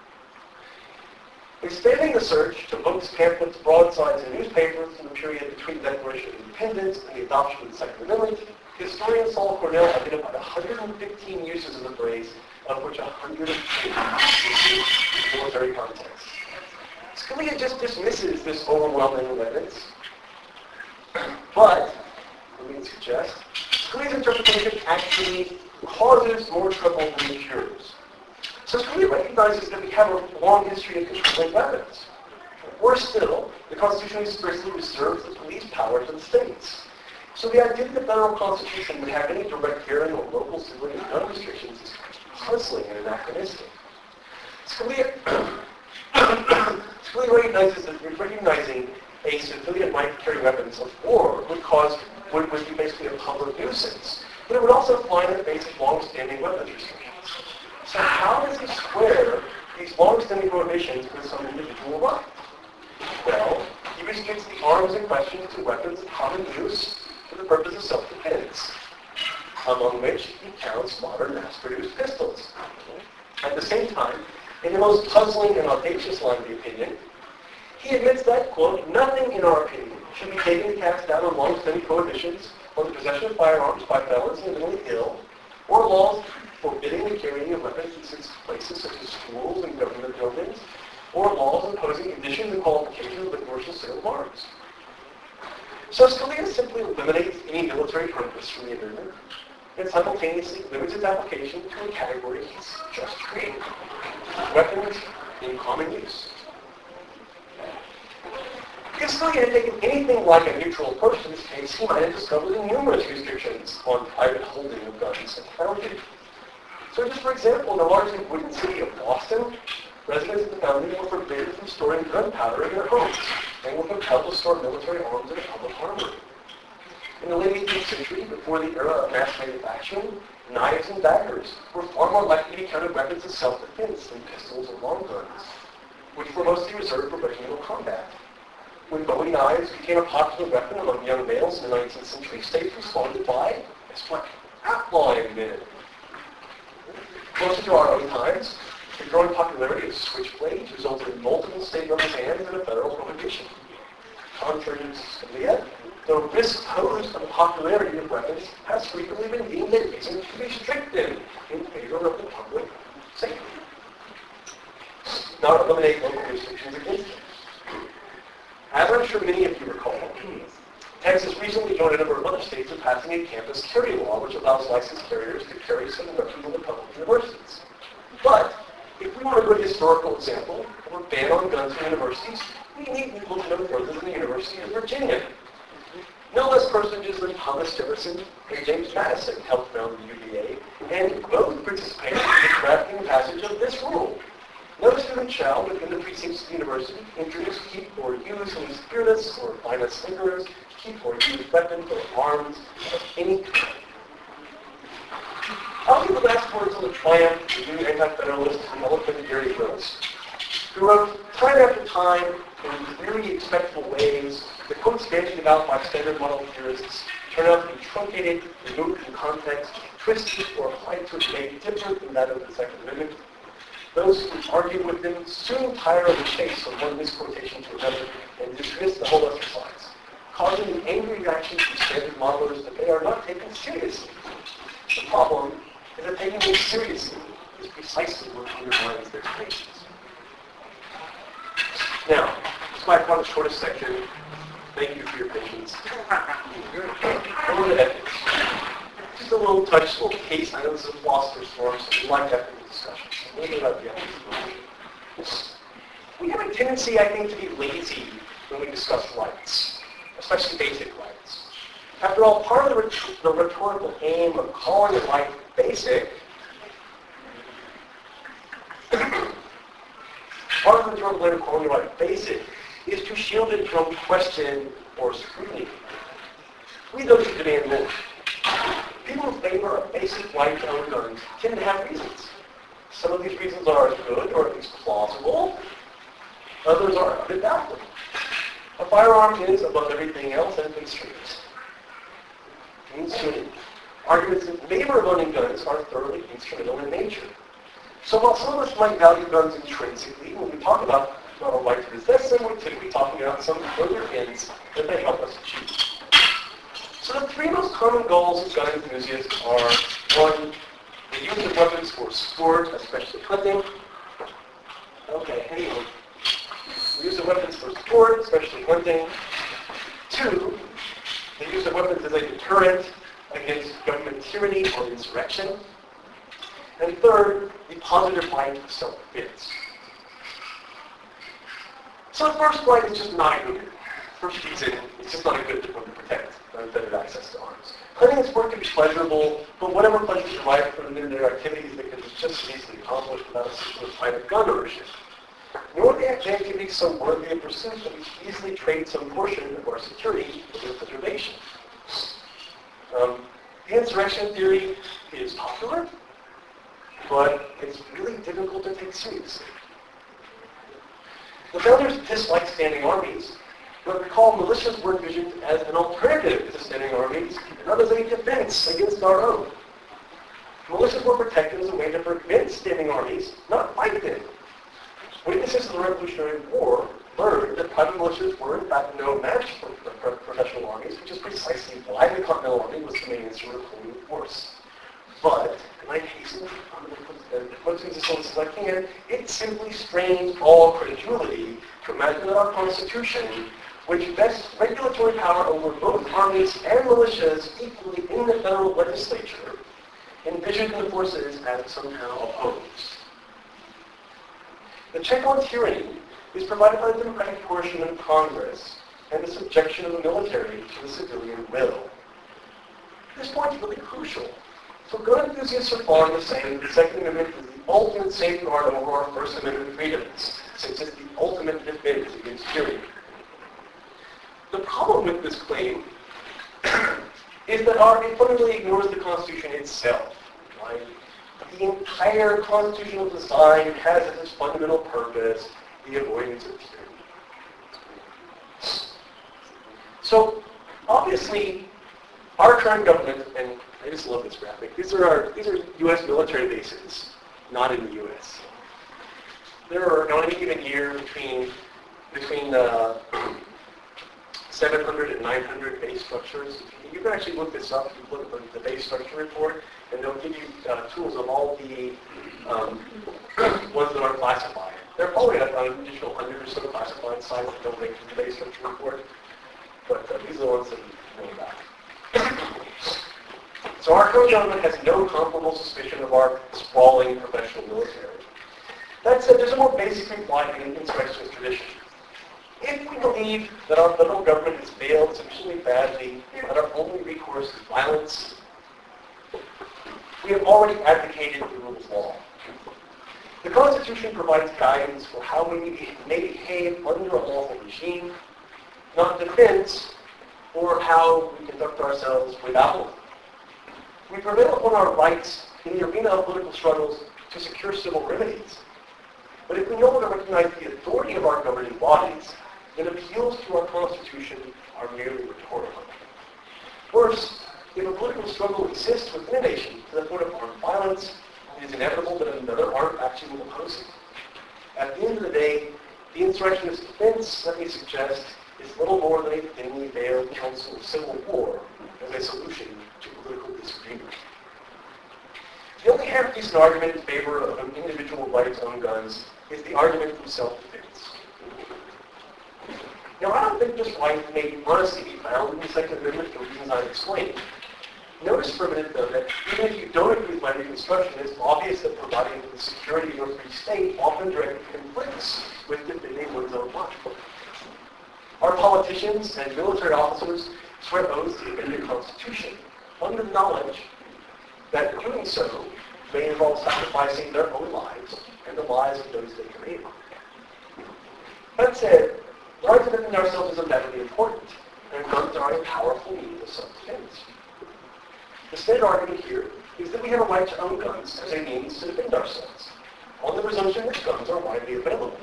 Expanding the search to books, pamphlets, broadsides, and newspapers in the period between the Declaration of Independence and the adoption of the Second Amendment, historian Saul Cornell identified 115 uses of the phrase, of which 150 in military context. Scalia just dismisses this overwhelming evidence, but, let me suggest, Scalia's interpretation actually causes more trouble than it cures. So Scalia recognizes that we have a long history of controlling weapons. Worse still, the Constitution expressly reserves the police power to the states. So the idea that the federal Constitution would have any direct bearing on local civilian gun restrictions is puzzling and anachronistic. Scalia recognizes that recognizing a civilian right to carry weapons of war would be basically a public nuisance, but it would also find the basic long-standing weapons restrictions. So how does he square these long-standing prohibitions with some individual right? Well, he restricts the arms in question to weapons of common use for the purpose of self-defense, among which he counts modern mass-produced pistols. At the same time, in the most puzzling and audacious line of the opinion, he admits that, quote, nothing in our opinion should be taken to cast doubt on long-standing prohibitions on the possession of firearms by felons and the mentally ill, or laws forbidding the carrying of weapons in places such as schools and government buildings, or laws imposing conditions and qualifications of the commercial sale of arms. So Scalia simply eliminates any military purpose from the amendment and simultaneously limits its application to a category he's just created: weapons in common use. If Scalia had taken anything like a neutral approach to this case, he might have discovered numerous restrictions on private holding of guns and carrying. So just for example, in the largely wooden city of Boston, residents of the founding were forbidden from storing gunpowder in their homes and were compelled to store military arms in a public armory. In the late 18th century, before the era of mass manufacturing, knives and daggers were far more likely to be counted weapons of self-defense than pistols and long guns, which were mostly reserved for regimental combat. When Bowie knives became a popular weapon among young males in the 19th century, states responded by, guess what, outlawing them. Closer to our own times, the growing popularity of switchblades resulted in multiple state-level bans and a federal prohibition. Contrary to Scalia, the risk posed by the popularity of weapons has frequently been deemed a reason to restrict them in favor of the public safety, not eliminate local restrictions against them. As I'm sure many of you recall, Texas recently joined a number of other states in passing a campus carry law which allows licensed carriers to carry some weapons in the public universities. But if we want a good historical example of a ban on guns in universities, we need people to know further than the University of Virginia. No less personages than Thomas Jefferson and James Madison helped found the UVA, and both participated in the drafting and passage of this rule. No student shall, within the precincts of the university, introduce, keep, or use any spirits or violent liquors, keep or use weapons or arms of any kind. I'll give the last words on the triumph of the new anti-federalists and eloquent Gary Willis, who wrote time after time in really expectable ways the quotes bandied about by standard model theorists turn out to be truncated, removed from context, twisted, or applied to a debate different than that of the Second Amendment. Those who argue with them soon tire of the chase from one misquotation to another and dismiss the whole exercise, causing an angry reaction from standard modelers that they are not taken seriously. The problem is that taking them seriously is precisely what undermines their claims. Now, this might be the shortest section. Thank you for your patience. A little ethics. Just a little touch, a little case. I know this is a philosopher's forum, so we like ethical discussions. A little bit about the ethics. We have a tendency, I think, to be lazy when we discuss rights, especially basic rights. After all, part of the rhetorical aim of calling a right basic, part of the rhetorical aim of calling a right basic is to shield it from question or scrutiny. we though should demand more. People who favor a basic right to own guns tend to have reasons. Some of these reasons are good or at least plausible. Others are a bit doubtful. A firearm is, above everything else, an instrument. Instrument. Arguments in favor of owning guns are thoroughly instrumental in nature. So while some of us might value guns intrinsically, when we talk about not a right to possess them, we're typically talking about some further ends that they help us achieve. So the three most common goals of gun enthusiasts are, one, the use of weapons for sport, especially hunting. Okay, anyway. The use of weapons for sport, especially hunting. Two, the use of weapons as a deterrent against government tyranny or insurrection. And third, the positive right of self-defense. So the first right is just not a good one. First reason, it's just not a good one to protect unfettered access to arms. Hunting and sport can be pleasurable, but whatever pleasures derive from them, there are activities that can be just as easily accomplished without a system of private gun ownership. Nor are the activities so worthy of pursuit that we can easily trade some portion of our security for their preservation. The insurrection theory is popular, but it's really difficult to take seriously. The founders disliked standing armies, but recall militias were envisioned as an alternative to standing armies, not as a defense against our own. Militias were protected as a way to prevent standing armies, not fight them. Witnesses of the Revolutionary War learned that private militias were in fact no match for professional armies, which is precisely why the Continental Army was the main instrument of holding force. But, and I hasten to put this as close as I can, it simply strains all credulity to imagine that our Constitution, which vests regulatory power over both armies and militias equally in the federal legislature, envisioned the forces as somehow opposed. The check on tyranny is provided by the Democratic portion of Congress and the subjection of the military to the civilian will. This point is really crucial. So gun enthusiasts are fond of saying the Second Amendment is the ultimate safeguard over our First Amendment freedoms, since it's the ultimate defense against tyranny. The problem with this claim is that it fundamentally ignores the Constitution itself. Right? The entire constitutional design has as its fundamental purpose the avoidance of tyranny. So, obviously, our current government, and I just love this graphic, these are U.S. military bases, not in the U.S. There are, on any given year, between 700 and 900 base structures. You can actually look this up. You look at the base structure report, and they'll give you tools of all the ones that are classified. There are probably an additional 100 or so classified sites that don't make the base structure report, but these are the ones that know about. So our current government has no comparable suspicion of our sprawling professional military. That said, there's a more basic reply in insurrectionist tradition. If we believe that our federal government has failed sufficiently badly, that our only recourse is violence, we have already advocated the rule of law. The Constitution provides guidance for how we may behave under a lawful regime, not defense, or how we conduct ourselves without one. We prevail upon our rights in the arena of political struggles to secure civil remedies. But if we no longer recognize the authority of our governing bodies, then appeals to our Constitution are merely rhetorical. Worse, if a political struggle exists within a nation to the point of armed violence, it is inevitable that another armed faction will oppose it. At the end of the day, the insurrectionist defense, let me suggest, is little more than a thinly veiled counsel of civil war as a solution to political disagreement. The only half-decent argument in favor of an individual right to own guns is the argument from self-defense. Now, I don't think this right may honestly be found in the Second Amendment for reasons I've explained. Notice for a minute, though, that even if you don't agree with my reconstruction, it's obvious that providing for the security of your free state often directly conflicts with defending one's own life. Our politicians and military officers swear oaths to defend the Constitution, under the knowledge that doing so may involve sacrificing their own lives and the lives of those they command. That said, the right to defend ourselves is undoubtedly important. and guns are a powerful means of self-defense. The standard argument here is that we have a right to own guns as a means to defend ourselves, on the presumption that guns are widely available.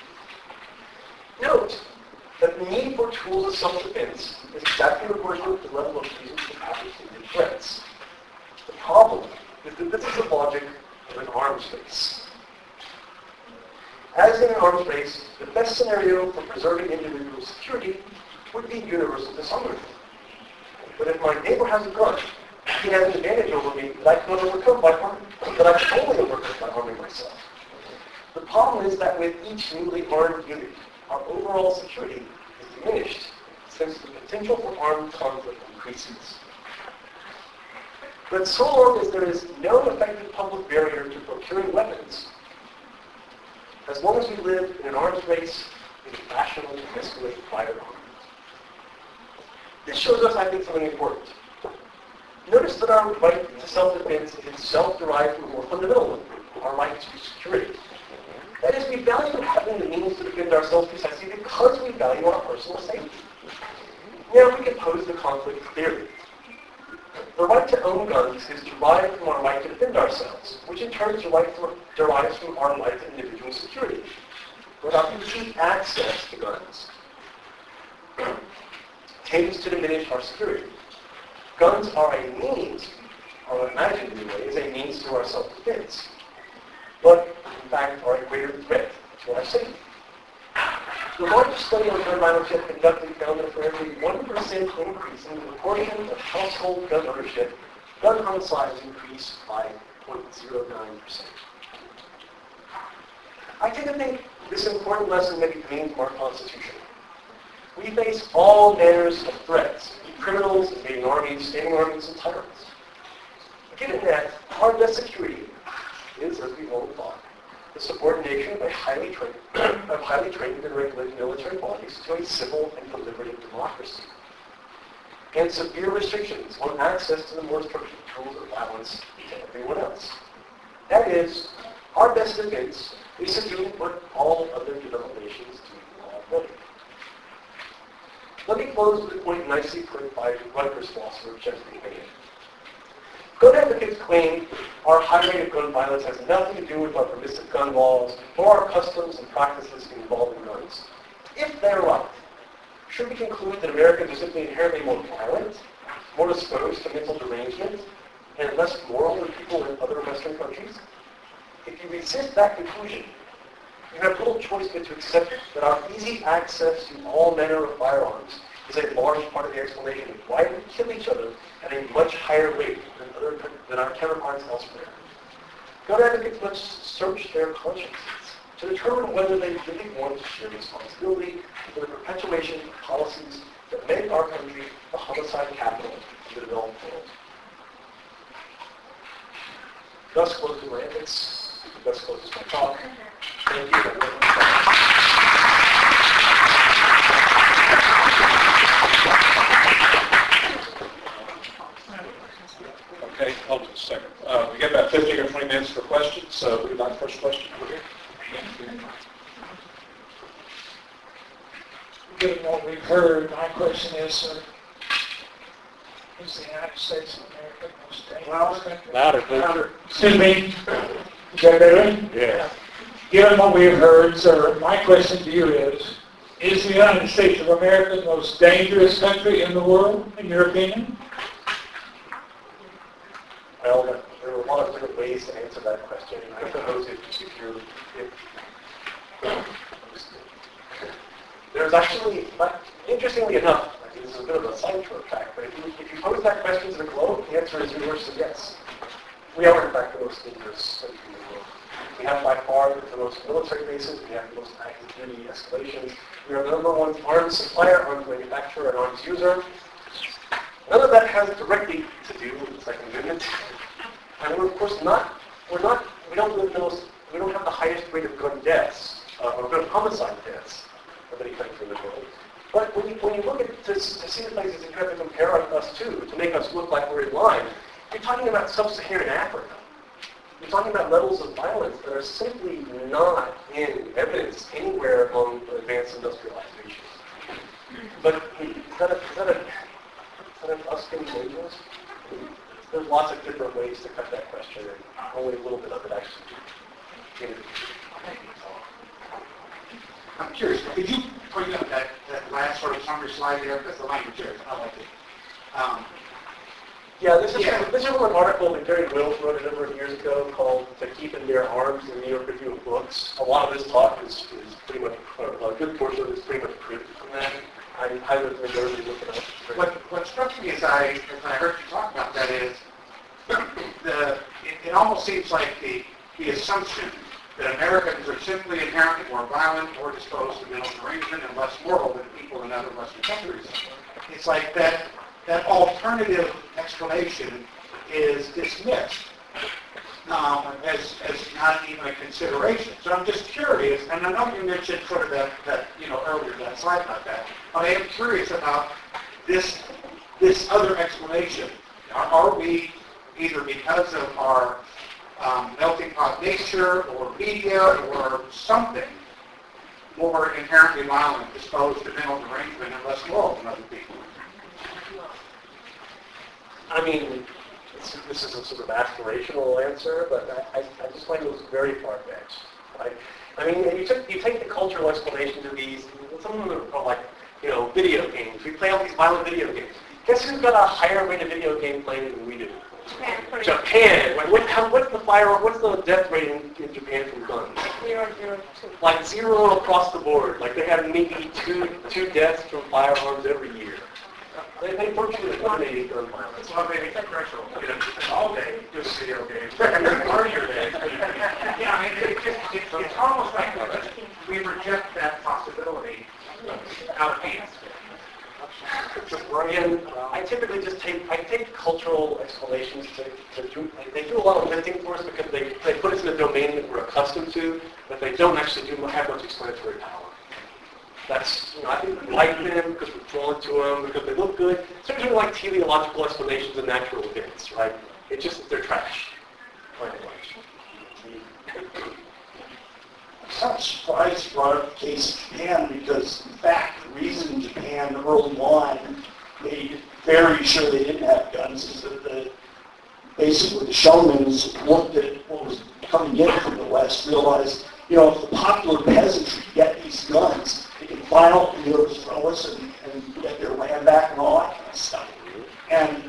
Note that the need for tools of self-defense is exactly proportional to the level of reasons to apprehend threats. The problem is that this is the logic of an arms race. As in an arms race, the best scenario for preserving individual security would be universal disarmament. But if my neighbor has a gun, he has an advantage over me that I can overcome by arming myself. The problem is that with each newly armed unit, our overall security is diminished since the potential for armed conflict increases. But so long as there is no effective public barrier to procuring weapons, as long as we live in an arms race, it is rational to escalate private arms. This shows us, I think, something important. Notice that our right to self-defense is itself derived from a more fundamental one, our right to security. That is, we value having the means to defend ourselves precisely because we value our personal safety. Now we can pose the conflict clearly. The right to own guns is derived from our right to defend ourselves, which in turn derives from our right to individual security. Without easy access to guns, tends to diminish our security. Guns are a means, or imagined anyway, as a means to our self-defense, but in fact are a greater threat to our safety. The largest study on gun violence yet conducted found that for every 1% increase in the proportion of household gun ownership, gun homicides increase by 0.09%. I tend to think this important lesson may be gleaned from our Constitution. We face all manners of threats, criminals, invading armies, standing armies, and tyrants. Given that, our best security is, as we've all thought, the subordination of highly trained and regulated military bodies to a civil and deliberative democracy, and severe restrictions on access to the more structured tools of violence to everyone else. That is, our best defense is to do what all other developed nations do already. Let me close with a point nicely put by Rutgers philosopher Jeffrey Hayden. Gun advocates claim our high rate of gun violence has nothing to do with our permissive gun laws or our customs and practices involving guns. If they're right, should we conclude that Americans are simply inherently more violent, more disposed to mental derangement, and less moral than people in other Western countries? If you resist that conclusion, you have little choice but to accept that our easy access to all manner of firearms is a large part of the explanation of why we kill each other at a much higher rate than our counterparts elsewhere. Gun advocates must search their consciences to determine whether they really want to share responsibility for the perpetuation of policies that make our country the homicide capital of the developed world. Thus closes my ethics. Thus closes my talk. Thank you. Okay, hold on a second. We got about 15 or 20 minutes for questions, so we'd like the first question over here. Given what we've heard, my question is, sir, is the United States of America the most dangerous country? Louder, please. Excuse me. Is that better? Yeah. Given what we have heard, sir, my question to you is the United States of America the most dangerous country in the world, in your opinion? Well, there are a lot of different ways to answer that question. I suppose there's actually, interestingly enough, I think this is a bit of a sidetrack fact, but if you pose that question to the globe, the answer is universally yes. We are, in fact, the most dangerous country in the world. We have by far the most military bases. We have the most active duty escalations. We are the number one arms supplier, arms manufacturer, and arms user. None of that has directly to do with the Second Amendment. And we're, of course, we don't have the highest rate of gun deaths, or gun homicide deaths of any country in the world. But when you look at to see the places that you have to compare us to make us look like we're in line, you're talking about sub-Saharan Africa. You're talking about levels of violence that are simply not in evidence anywhere among advanced industrialization. But an us being dangerous? There's lots of different ways to cut that question, and only a little bit of it actually. I'm curious, could you bring up that last sort of summary slide there, because the language there, I like it. Yeah, this is from an article that Gary Wills wrote a number of years ago called "To Keep and Bear Arms" in the New York Review of Books. A lot of this talk is pretty much, a good portion of it is pretty much printed from that. I highly recommend everybody look it up. What struck me as I heard you talk about that is, it almost seems like the assumption that Americans are simply inherently more violent or disposed to mental derangement and less moral than people in other Western countries. It's like that alternative explanation is dismissed as not even a consideration. So I'm just curious, and I know you mentioned sort of that earlier, that slide about that, but I am curious about this other explanation. Are we, either because of our melting pot nature or media or something, more inherently violent, disposed to mental derangement and less moral than other people? I mean, this is a sort of aspirational answer, but I just find it very far-fetched. Right? I mean, you take the cultural explanation to these, some of them are like, video games. We play all these violent video games. Guess who's got a higher rate of video game playing than we do? Japan. What's the death rate in Japan from guns? 0.002. Like 0 across the board. Like they have maybe two deaths from firearms every year. They virtually eliminated gun violence. Well, maybe commercial. All day, just video games. Earlier days. Yeah, I mean, it's almost like we reject that possibility out of hand. And I typically just take cultural explanations they do a lot of lifting for us because they put us in a domain that we're accustomed to, but they don't actually have much explanatory power. That's, I think we like them because we're drawn to them, because they look good. Sometimes we like teleological explanations of natural events, right? It's just that they're trash. I'm surprised you brought up the case of Japan because, in fact, the reason Japan early on made very sure they didn't have guns is that basically the shamans looked at what was coming in from the West, realized, if the popular peasantry get these guns, they can file out and throw us and get their land back and all that kind of stuff. And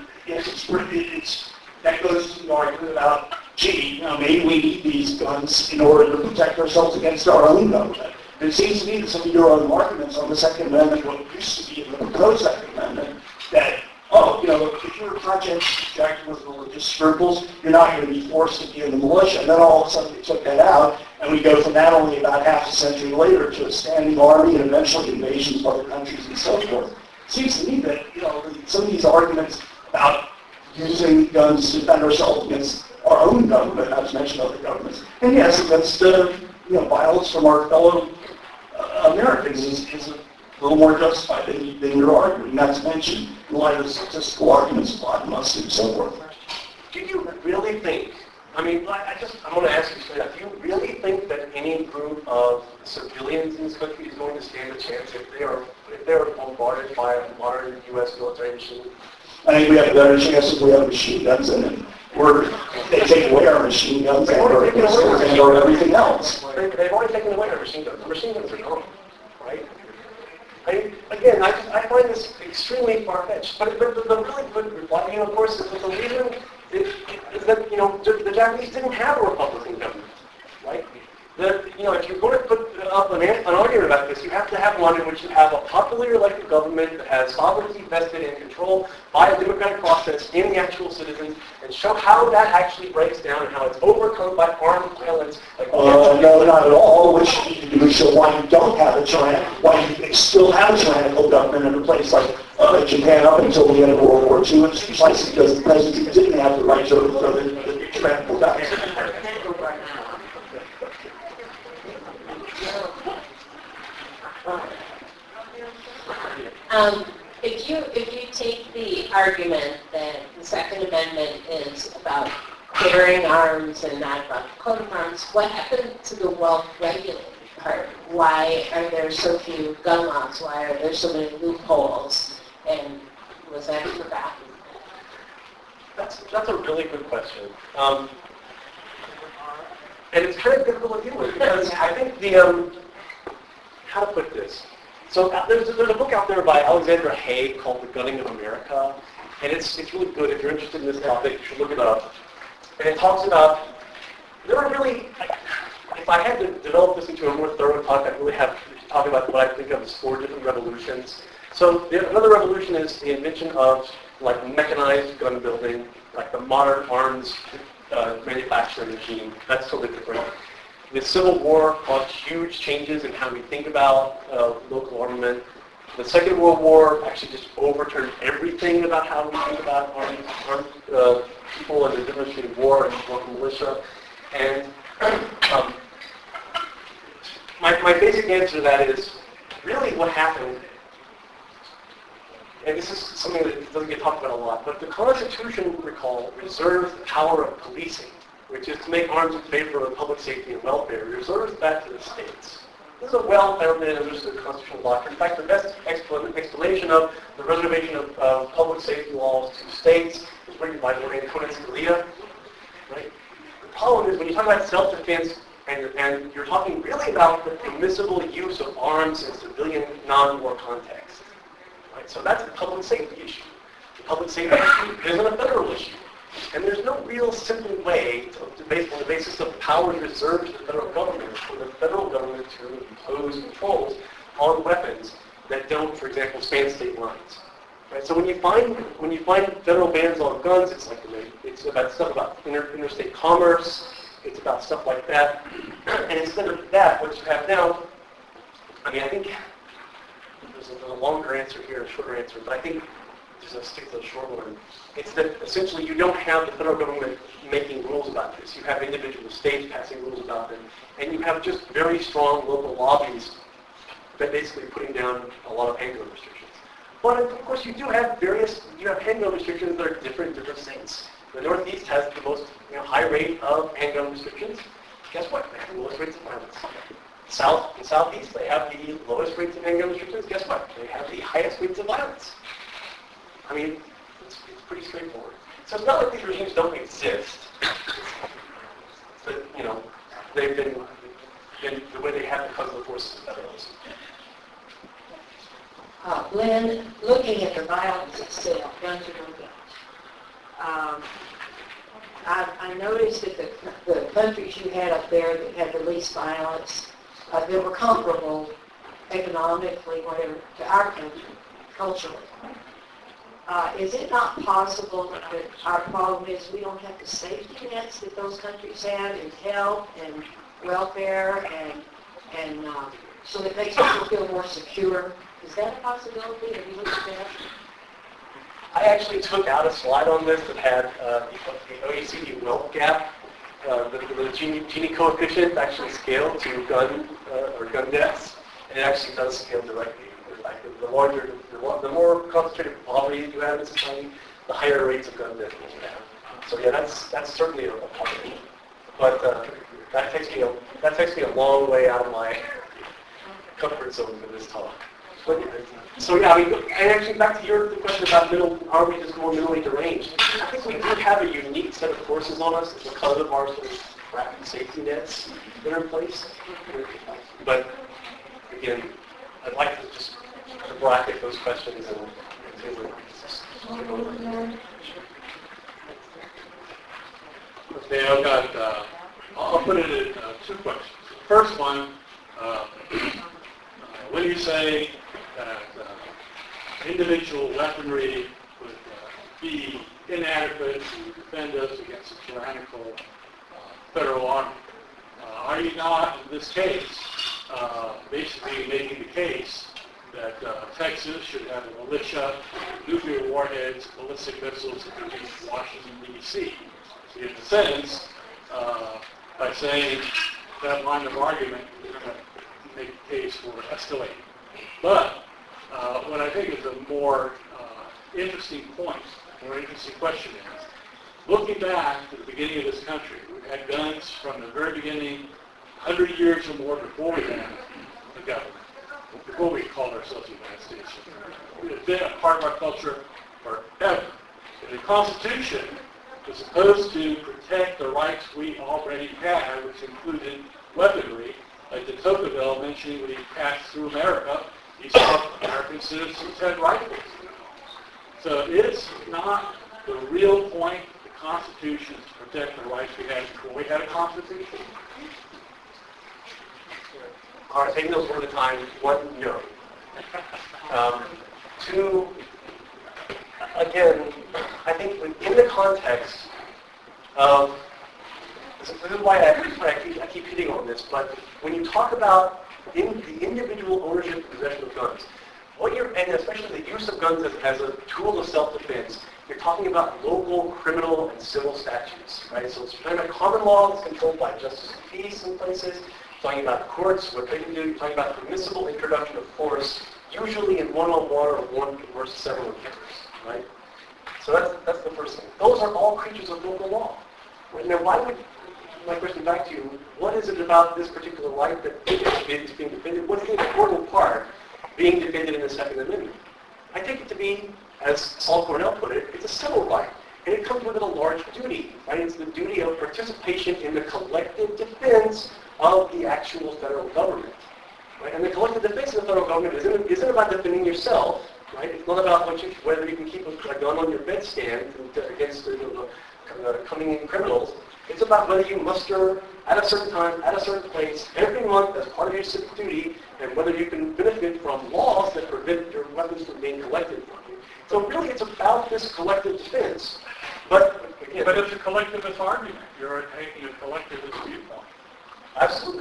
that goes to the argument about, maybe we need these guns in order to protect ourselves against our own government. And it seems to me that some of your own arguments on the Second Amendment, what used to be in the proposed Second Amendment, that, if you're conscientious objecting with religious scruples, you're not going to be forced to be in the militia. And then all of a sudden they took that out, and we go from that only about half a century later to a standing army and eventually invasions of other countries and so forth. It seems to me that, some of these arguments about using guns to defend ourselves against our own government, not to mention other governments, and yes, against violence from our fellow Americans is a little more justified than you're arguing, not to mention in light of the statistical arguments of Blood and so forth. Do you really think, I want to ask you straight up, do you really think that any group of civilians in this country is going to stand a chance if they are bombarded by a modern U.S. military machine? I think we have a better chance if we have machine guns in it. They take away our machine guns and or everything else. They've already taken away our machine guns. The machine guns are gone, right? I find this extremely far-fetched. But the really good reply, of course, is that the reason is that, the Japanese didn't have a Republican government, right? If you're going to put up an argument about this, you have to have one in which you have a popularly elected government that has sovereignty vested in control by a democratic process in the actual citizens, and show how that actually breaks down and how it's overcome by armed violence. No, not at all. What you need to do is show why you don't have why you still have a tyrannical government in a place like Japan up until the end of World War II. It's precisely because the president didn't have the right to overthrow the tyrannical government. If you take the argument that the Second Amendment is about bearing arms and not about the coat of arms, what happened to the wealth-regulated part? Why are there so few gun laws? Why are there so many loopholes? and was that forgotten? That's a really good question. And it's kind of difficult to deal with because I think how to put this? So there's a book out there by Alexandra Haig called The Gunning of America, and it's really good. If you're interested in this topic, you should look it up. And it talks about, there are really, if I had to develop this into a more thorough talk, I'd really have to talk about what I think of as 4 different revolutions. So another revolution is the invention of like mechanized gun building, like the modern arms manufacturing machine. That's totally different. The Civil War caused huge changes in how we think about local armament. The Second World War actually just overturned everything about how we think about armed people and the difference between war and local militia. And my basic answer to that is really what happened, and this is something that doesn't get talked about a lot, but the Constitution, recall, reserves the power of policing, which is to make arms in favor of public safety and welfare. It reserves that to the states. This is a well-founded and understood constitutional doctrine. In fact, the best explanation of the reservation of public safety laws to states is written by Antonin Scalia. Right? The problem is when you talk about self-defense and you're talking really about the permissible use of arms in civilian non-war context. Right? So that's the public safety issue. The public safety issue isn't a federal issue. And there's no real simple way, on the basis of powers reserved to the federal government, for the federal government to impose controls on weapons that don't, for example, span state lines. Right? So when you find federal bans on guns, it's about stuff about interstate commerce. It's about stuff like that. And instead of that, what you have now, I think there's a longer answer here, a shorter answer, but I think just to stick to the short one. It's that essentially you don't have the federal government making rules about this. You have individual states passing rules about them, and you have just very strong local lobbies that basically putting down a lot of handgun restrictions. But of course you have handgun restrictions that are different in different states. The Northeast has the most high rate of handgun restrictions. Guess what? They have the lowest rates of violence. In Southeast, they have the lowest rates of handgun restrictions. Guess what? They have the highest rates of violence. It's pretty straightforward. So it's not like these regimes don't exist. It's that, they've been the way they have because of the forces of federalism. Lynn, looking at the violence itself, guns are no guns. I noticed that the countries you had up there that had the least violence, they were comparable economically, whatever, to our country, culturally. Is it not possible that our problem is we don't have the safety nets that those countries have in health and welfare and so that makes people feel more secure? Is that a possibility? Have you looked at that? I actually took out a slide on this that had the OECD wealth gap. The Gini coefficient actually scaled to gun deaths, and it actually does scale directly. The more concentrated poverty you have in society, the higher rates of gun deaths you have. So yeah, that's certainly a part of it. But that takes me a long way out of my comfort zone for this talk. But, so yeah, and actually back to the question about are we just more mentally deranged? I think we do have a unique set of forces on us because of our sort of crappy safety nets that are in place. But again, I'd like to just bracket those questions and Okay, I'll put it in 2 questions. The first one, when you say that individual weaponry would be inadequate to defend us against a tyrannical federal army, are you not, in this case, basically making the case that Texas should have a militia, nuclear warheads, ballistic missiles that can reach Washington, D.C.? So in a sense, by saying that line of argument, you're going to make a case for escalating. But what I think is a more interesting point, more interesting question is, looking back to the beginning of this country, we've had guns from the very beginning, 100 years or more before we had the government. before we called ourselves the United States. It has been a part of our culture forever. And the Constitution was supposed to protect the rights we already had, which included weaponry, like de Tocqueville mentioning when he passed through America, he saw American citizens had rifles. So it's not the real point of the Constitution to protect the rights we had before we had a Constitution. All right, taking those one at a time. One, no. Two, again, I think in the context of, this is why I keep hitting on this, but when you talk about the individual ownership and possession of guns, and especially the use of guns as a tool of self-defense, you're talking about local criminal and civil statutes, right? So it's talking about common law that's controlled by justice of peace in places. You're talking about courts, what they can do. You're talking about permissible introduction of force, usually in one-on-one or one versus several encounters, right? So that's the first thing. Those are all creatures of local law. Right? Now, why would, my question back to you, what is it about this particular right that is being defended? What's the important part being defended in the Second Amendment? I take it to be, as Saul Cornell put it, it's a civil right. And it comes with a large duty, right? It's the duty of participation in the collective defense of the actual federal government. Right? And the collective defense of the federal government isn't about defending yourself, right? It's not about whether you can keep a gun on your bedstand against the coming in criminals. It's about whether you muster at a certain time, at a certain place, every month as part of your civic duty, and whether you can benefit from laws that prevent your weapons from being collected from you. So really it's about this collective defense. But again, But it's a collectivist argument. You're taking a collectivist viewpoint. absolutely.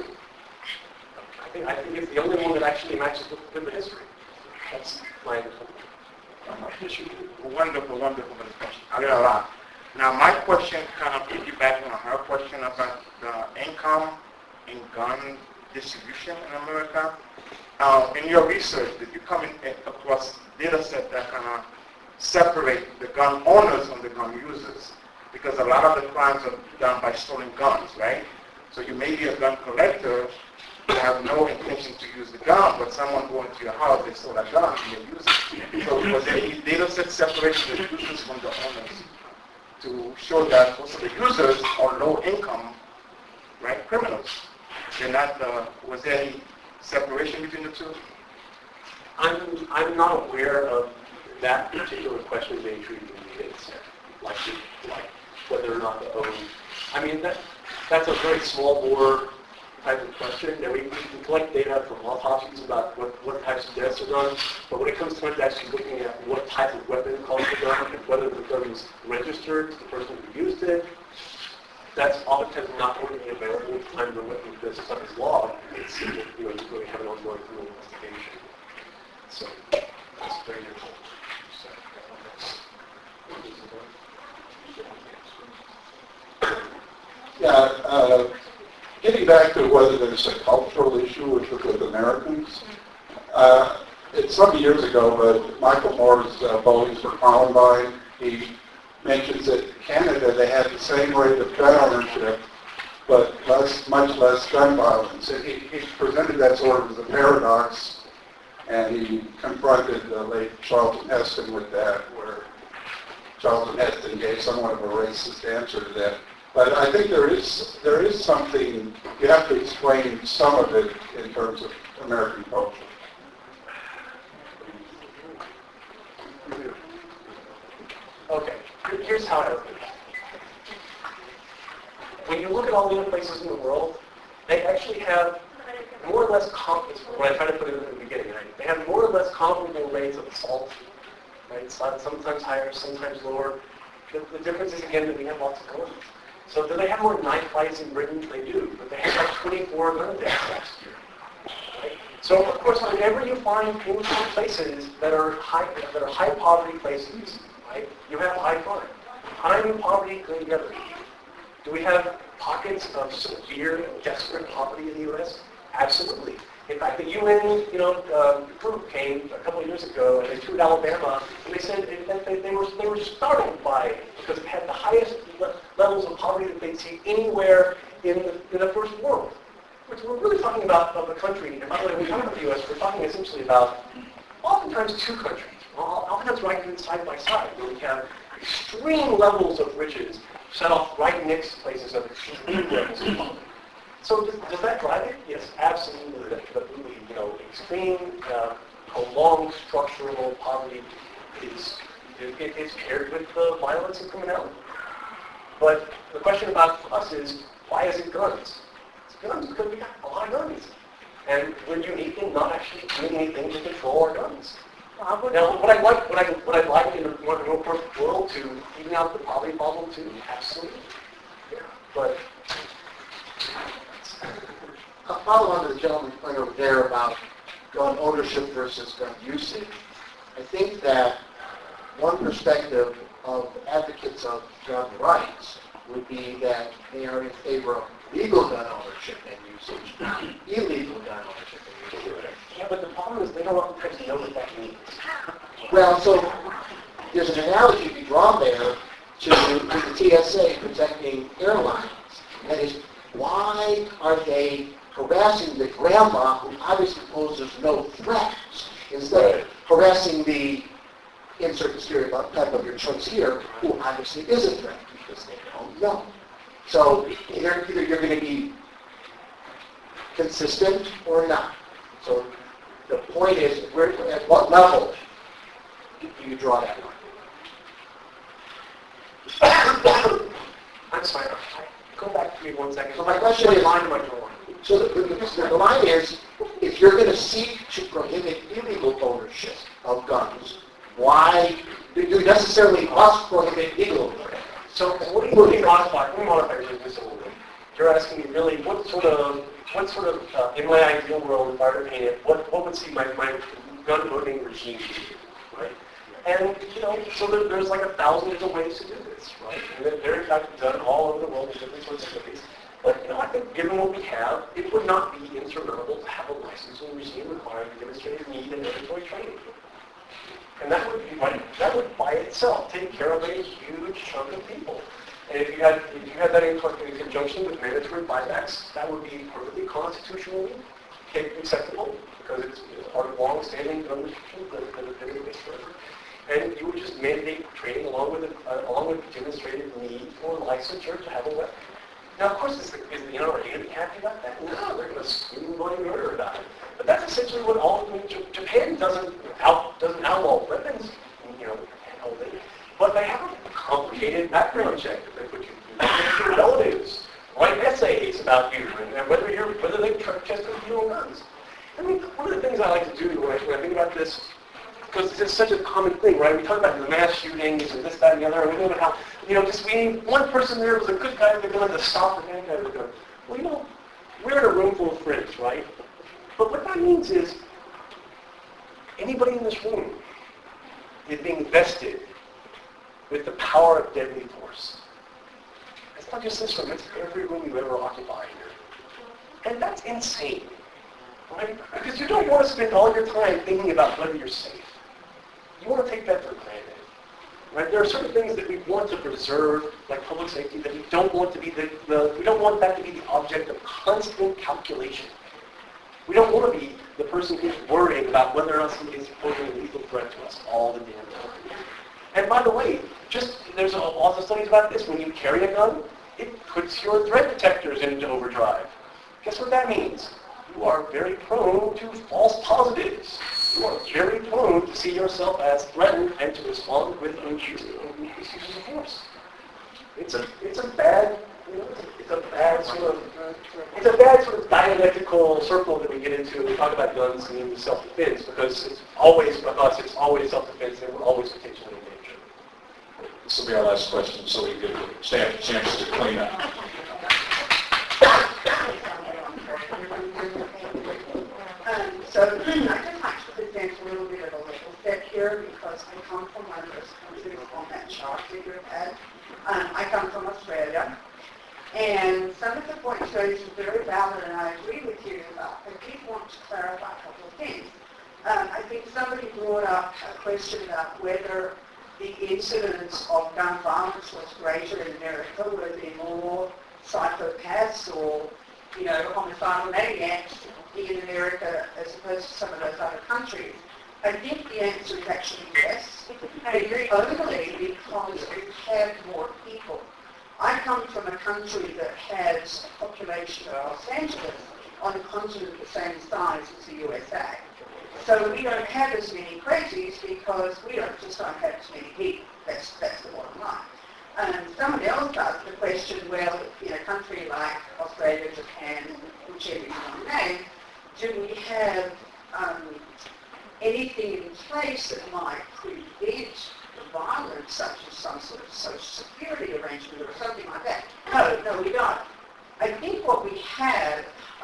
I think it's the only one that actually matches with the history. That's my issue. Wonderful, wonderful discussion. I learned a lot. Now, my question kind of piggybacks on her question about the income in gun distribution in America. In your research, did you come across data set that kind of separate the gun owners from the gun users? Because a lot of the crimes are done by stolen guns, right? So you may be a gun collector, you have no intention to use the gun, but someone going to your house, they stole a gun and they use it. So was there any data set separating the users from the owners to show that most of the users are low income, right, criminals? They're not, was there any separation between the two? I'm not aware of that particular question being treated in the data set, like whether or not to own. I mean, that's a very small bore type of question. And we can collect data from autopsies about what types of deaths are done, but when it comes to actually looking at what type of weapon caused the gun and whether the gun was registered to the person who used it, that's oftentimes not going to be available at the time the weapon stuff is logged. It's, you really have an ongoing criminal investigation. So that's very difficult. Yeah, getting back to whether there's a cultural issue with Americans, it's some years ago, but Michael Moore's Bowling for Columbine, he mentions that in Canada they had the same rate of gun ownership, but much less gun violence. And he presented that sort of as a paradox, and he confronted the late Charlton Heston with that, where Charlton Heston gave somewhat of a racist answer to that. But I think there is something, you have to explain some of it in terms of American culture. Okay, here's how I look at it. When you look at all the other places in the world, they actually have more or less what I tried to put it in the beginning, right? They have more or less comparable rates of assault, right? Sometimes higher, sometimes lower. The difference is, again, that we have lots of guns. So do they have more knife fights in Britain? They do, but they had like 24 gun deaths last year. Right? So of course, whenever you find places that are high poverty places, right, you have high crime. Crime and poverty go together. Do we have pockets of severe, desperate poverty in the U.S.? Absolutely. In fact, the UN, group came a couple of years ago, and they toured Alabama, and they said that they were startled by it because it had the highest levels of poverty that they'd see anywhere in the first world. we're really talking about the country, and by the way, when we talk about the U.S., we're talking essentially about oftentimes two countries. Oftentimes right side by side, where we have extreme levels of riches set off right next to places of extreme levels of poverty. So does that drive it? Yes, absolutely. Absolutely. You know, extreme, prolonged structural poverty is paired with violence and criminality. But the question about us is, why is it guns? It's guns because we got a lot of guns. And we're unique in not actually doing anything to control our guns. Now, would I like in a more perfect world to even out the poverty problem too? Absolutely. Yeah. But I'll follow on to the gentleman's point over there about gun ownership versus gun usage. I think that one perspective of advocates of gun rights would be that they are in favor of legal gun ownership and usage, not illegal gun ownership and usage. yeah, but the problem is they don't oftentimes know what that means. Well, so there's an analogy to be drawn there to the TSA protecting airlines. That is, why are they harassing the grandma who obviously poses no threat instead of harassing the insert the stereotype of your choice here, who obviously is a threat because they don't know. So either you're going to be consistent or not. So the point is, at what level do you draw that line? I'm sorry. Go back to me 1 second. So my question is, line am I drawing? so the line is, if you're going to seek to prohibit illegal ownership of guns, why do you necessarily must prohibit legal ownership? So what do you modify? Let me modify this a little bit. You're asking me really what sort of in my ideal world, if I were to paint it, what would see my gun voting regime be, right? And you know, so there's like 1,000 different ways to do this, right? And they're in fact done all over the world in different sorts of ways. But you know, I think given what we have, it would not be insurmountable to have a licensing regime requiring demonstrated need and mandatory training. And that would by itself take care of a huge chunk of people. And if you had that in conjunction with mandatory buybacks, that would be perfectly constitutionally acceptable because it's part of long-standing gun restrictions that have been in place forever. And you would just mandate training along with demonstrated need for licensure to have a weapon. Now, of course, is the NRA going to be happy about that? No, they're going to scream bloody murder about it. But that's essentially what Japan doesn't outlaw weapons, you know, but they have a complicated background check that they put you through. Your relatives write essays about you and whether they've tested you on guns. I mean, one of the things I like to do when I think about this, because it's such a common thing, right? We talk about the mass shootings and this, that, and the other, and we know about how, you know, just we need one person there was a good guy with a gun to stop the bad guy with a gun. Well, you know, we're in a room full of friends, right? But what that means is anybody in this room is being vested with the power of deadly force. It's not just this room, it's every room you ever occupy here. And that's insane, right? Because you don't want to spend all your time thinking about whether you're safe. You want to take that for granted. Right? There are certain things that we want to preserve, like public safety, that we don't want to be we don't want that to be the object of constant calculation. We don't want to be the person who's worrying about whether or not somebody is posing a lethal threat to us all the damn time. And by the way, there's lots of studies about this. When you carry a gun, it puts your threat detectors into overdrive. Guess what that means? You are very prone to false positives. You are very prone to see yourself as threatened and to respond with increased uses of force. It's a bad sort of dialectical circle that we get into when we talk about guns and self-defense, because it's always with us, it's always self-defense, and we're always potentially in danger. This will be our last question, so we give the staff a chance to clean up. So I just like to present a little bit of a level set here because I come from one of those countries on that chart that you had. I come from Australia. And some of the points raised are very valid, and I agree with you. I did want to clarify a couple of things. I think somebody brought up a question about whether the incidence of gun violence was greater in America, were there more psychopaths or homicidal maniacs in America as opposed to some of those other countries? I think the answer is actually yes, and only because we have more people. I come from a country that has a population of Los Angeles on a continent the same size as the USA. So we don't have as many crazies because we just don't have as many people. That's the bottom line. Someone else asked the question, well, in a country like Australia, Japan, whichever you want to name, do we have anything in place that might prevent the violence, such as some sort of social security arrangement or something like that? No, we don't. I think what we have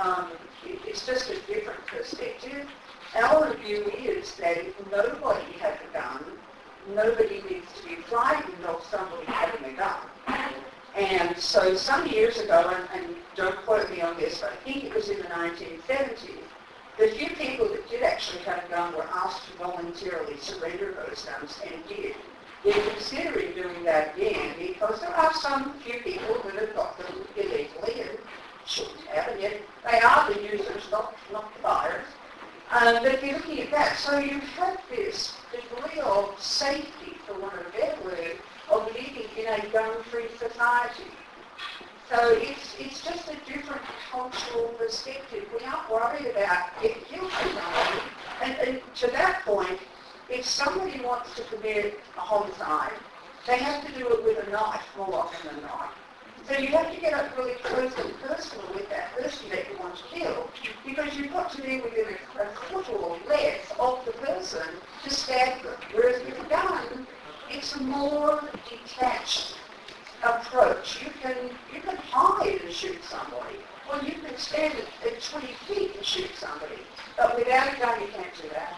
is just a different perspective. Our view is that if nobody had a gun, nobody needs to be frightened of somebody having a gun. And so some years ago, and don't quote me on this, but I think it was in the 1970s, the few people that did actually have a gun were asked to voluntarily surrender those guns and did. They're considering doing that again because there are some few people that have got them illegally and shouldn't have, and yet they are the users, not the buyers. But if you're looking at that, so you have this degree of safety, for want of a better word, of living in a gun-free society. So it's just a different cultural perspective. We aren't worried about getting killed by somebody. And to that point, if somebody wants to commit a homicide, they have to do it with a knife more often than not. So you have to get up really close and personal with that person that you want to kill, because you've got to be within a foot or less of the person to stab them. Whereas with a gun, it's a more detached approach. You can hide and shoot somebody, or you can stand at 20 feet and shoot somebody. But without a gun, you can't do that.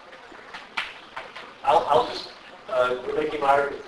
I'll just, we're making my argument.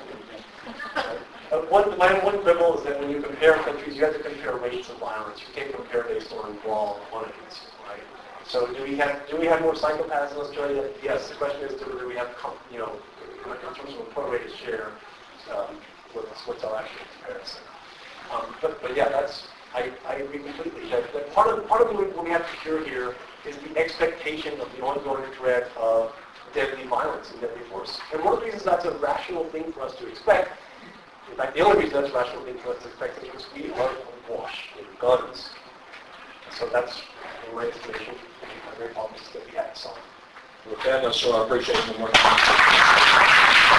My one quibble is that when you compare countries, you have to compare rates of violence. You can't compare based on raw quantities, right? So do we have more psychopaths in Australia? Yes. The question is, do we have, in terms of a pro-rated share, what's our actual comparison? But yeah, I agree completely. That part of what we have to cure here is the expectation of the ongoing threat of deadly violence and deadly force. And one of the reasons that's a rational thing for us to expect, in fact, the only reason that's a rational thing for us to expect is because we are awash in guns. So that's, in my estimation, a very obvious that we have to solve. With that, let's show our appreciation one more time.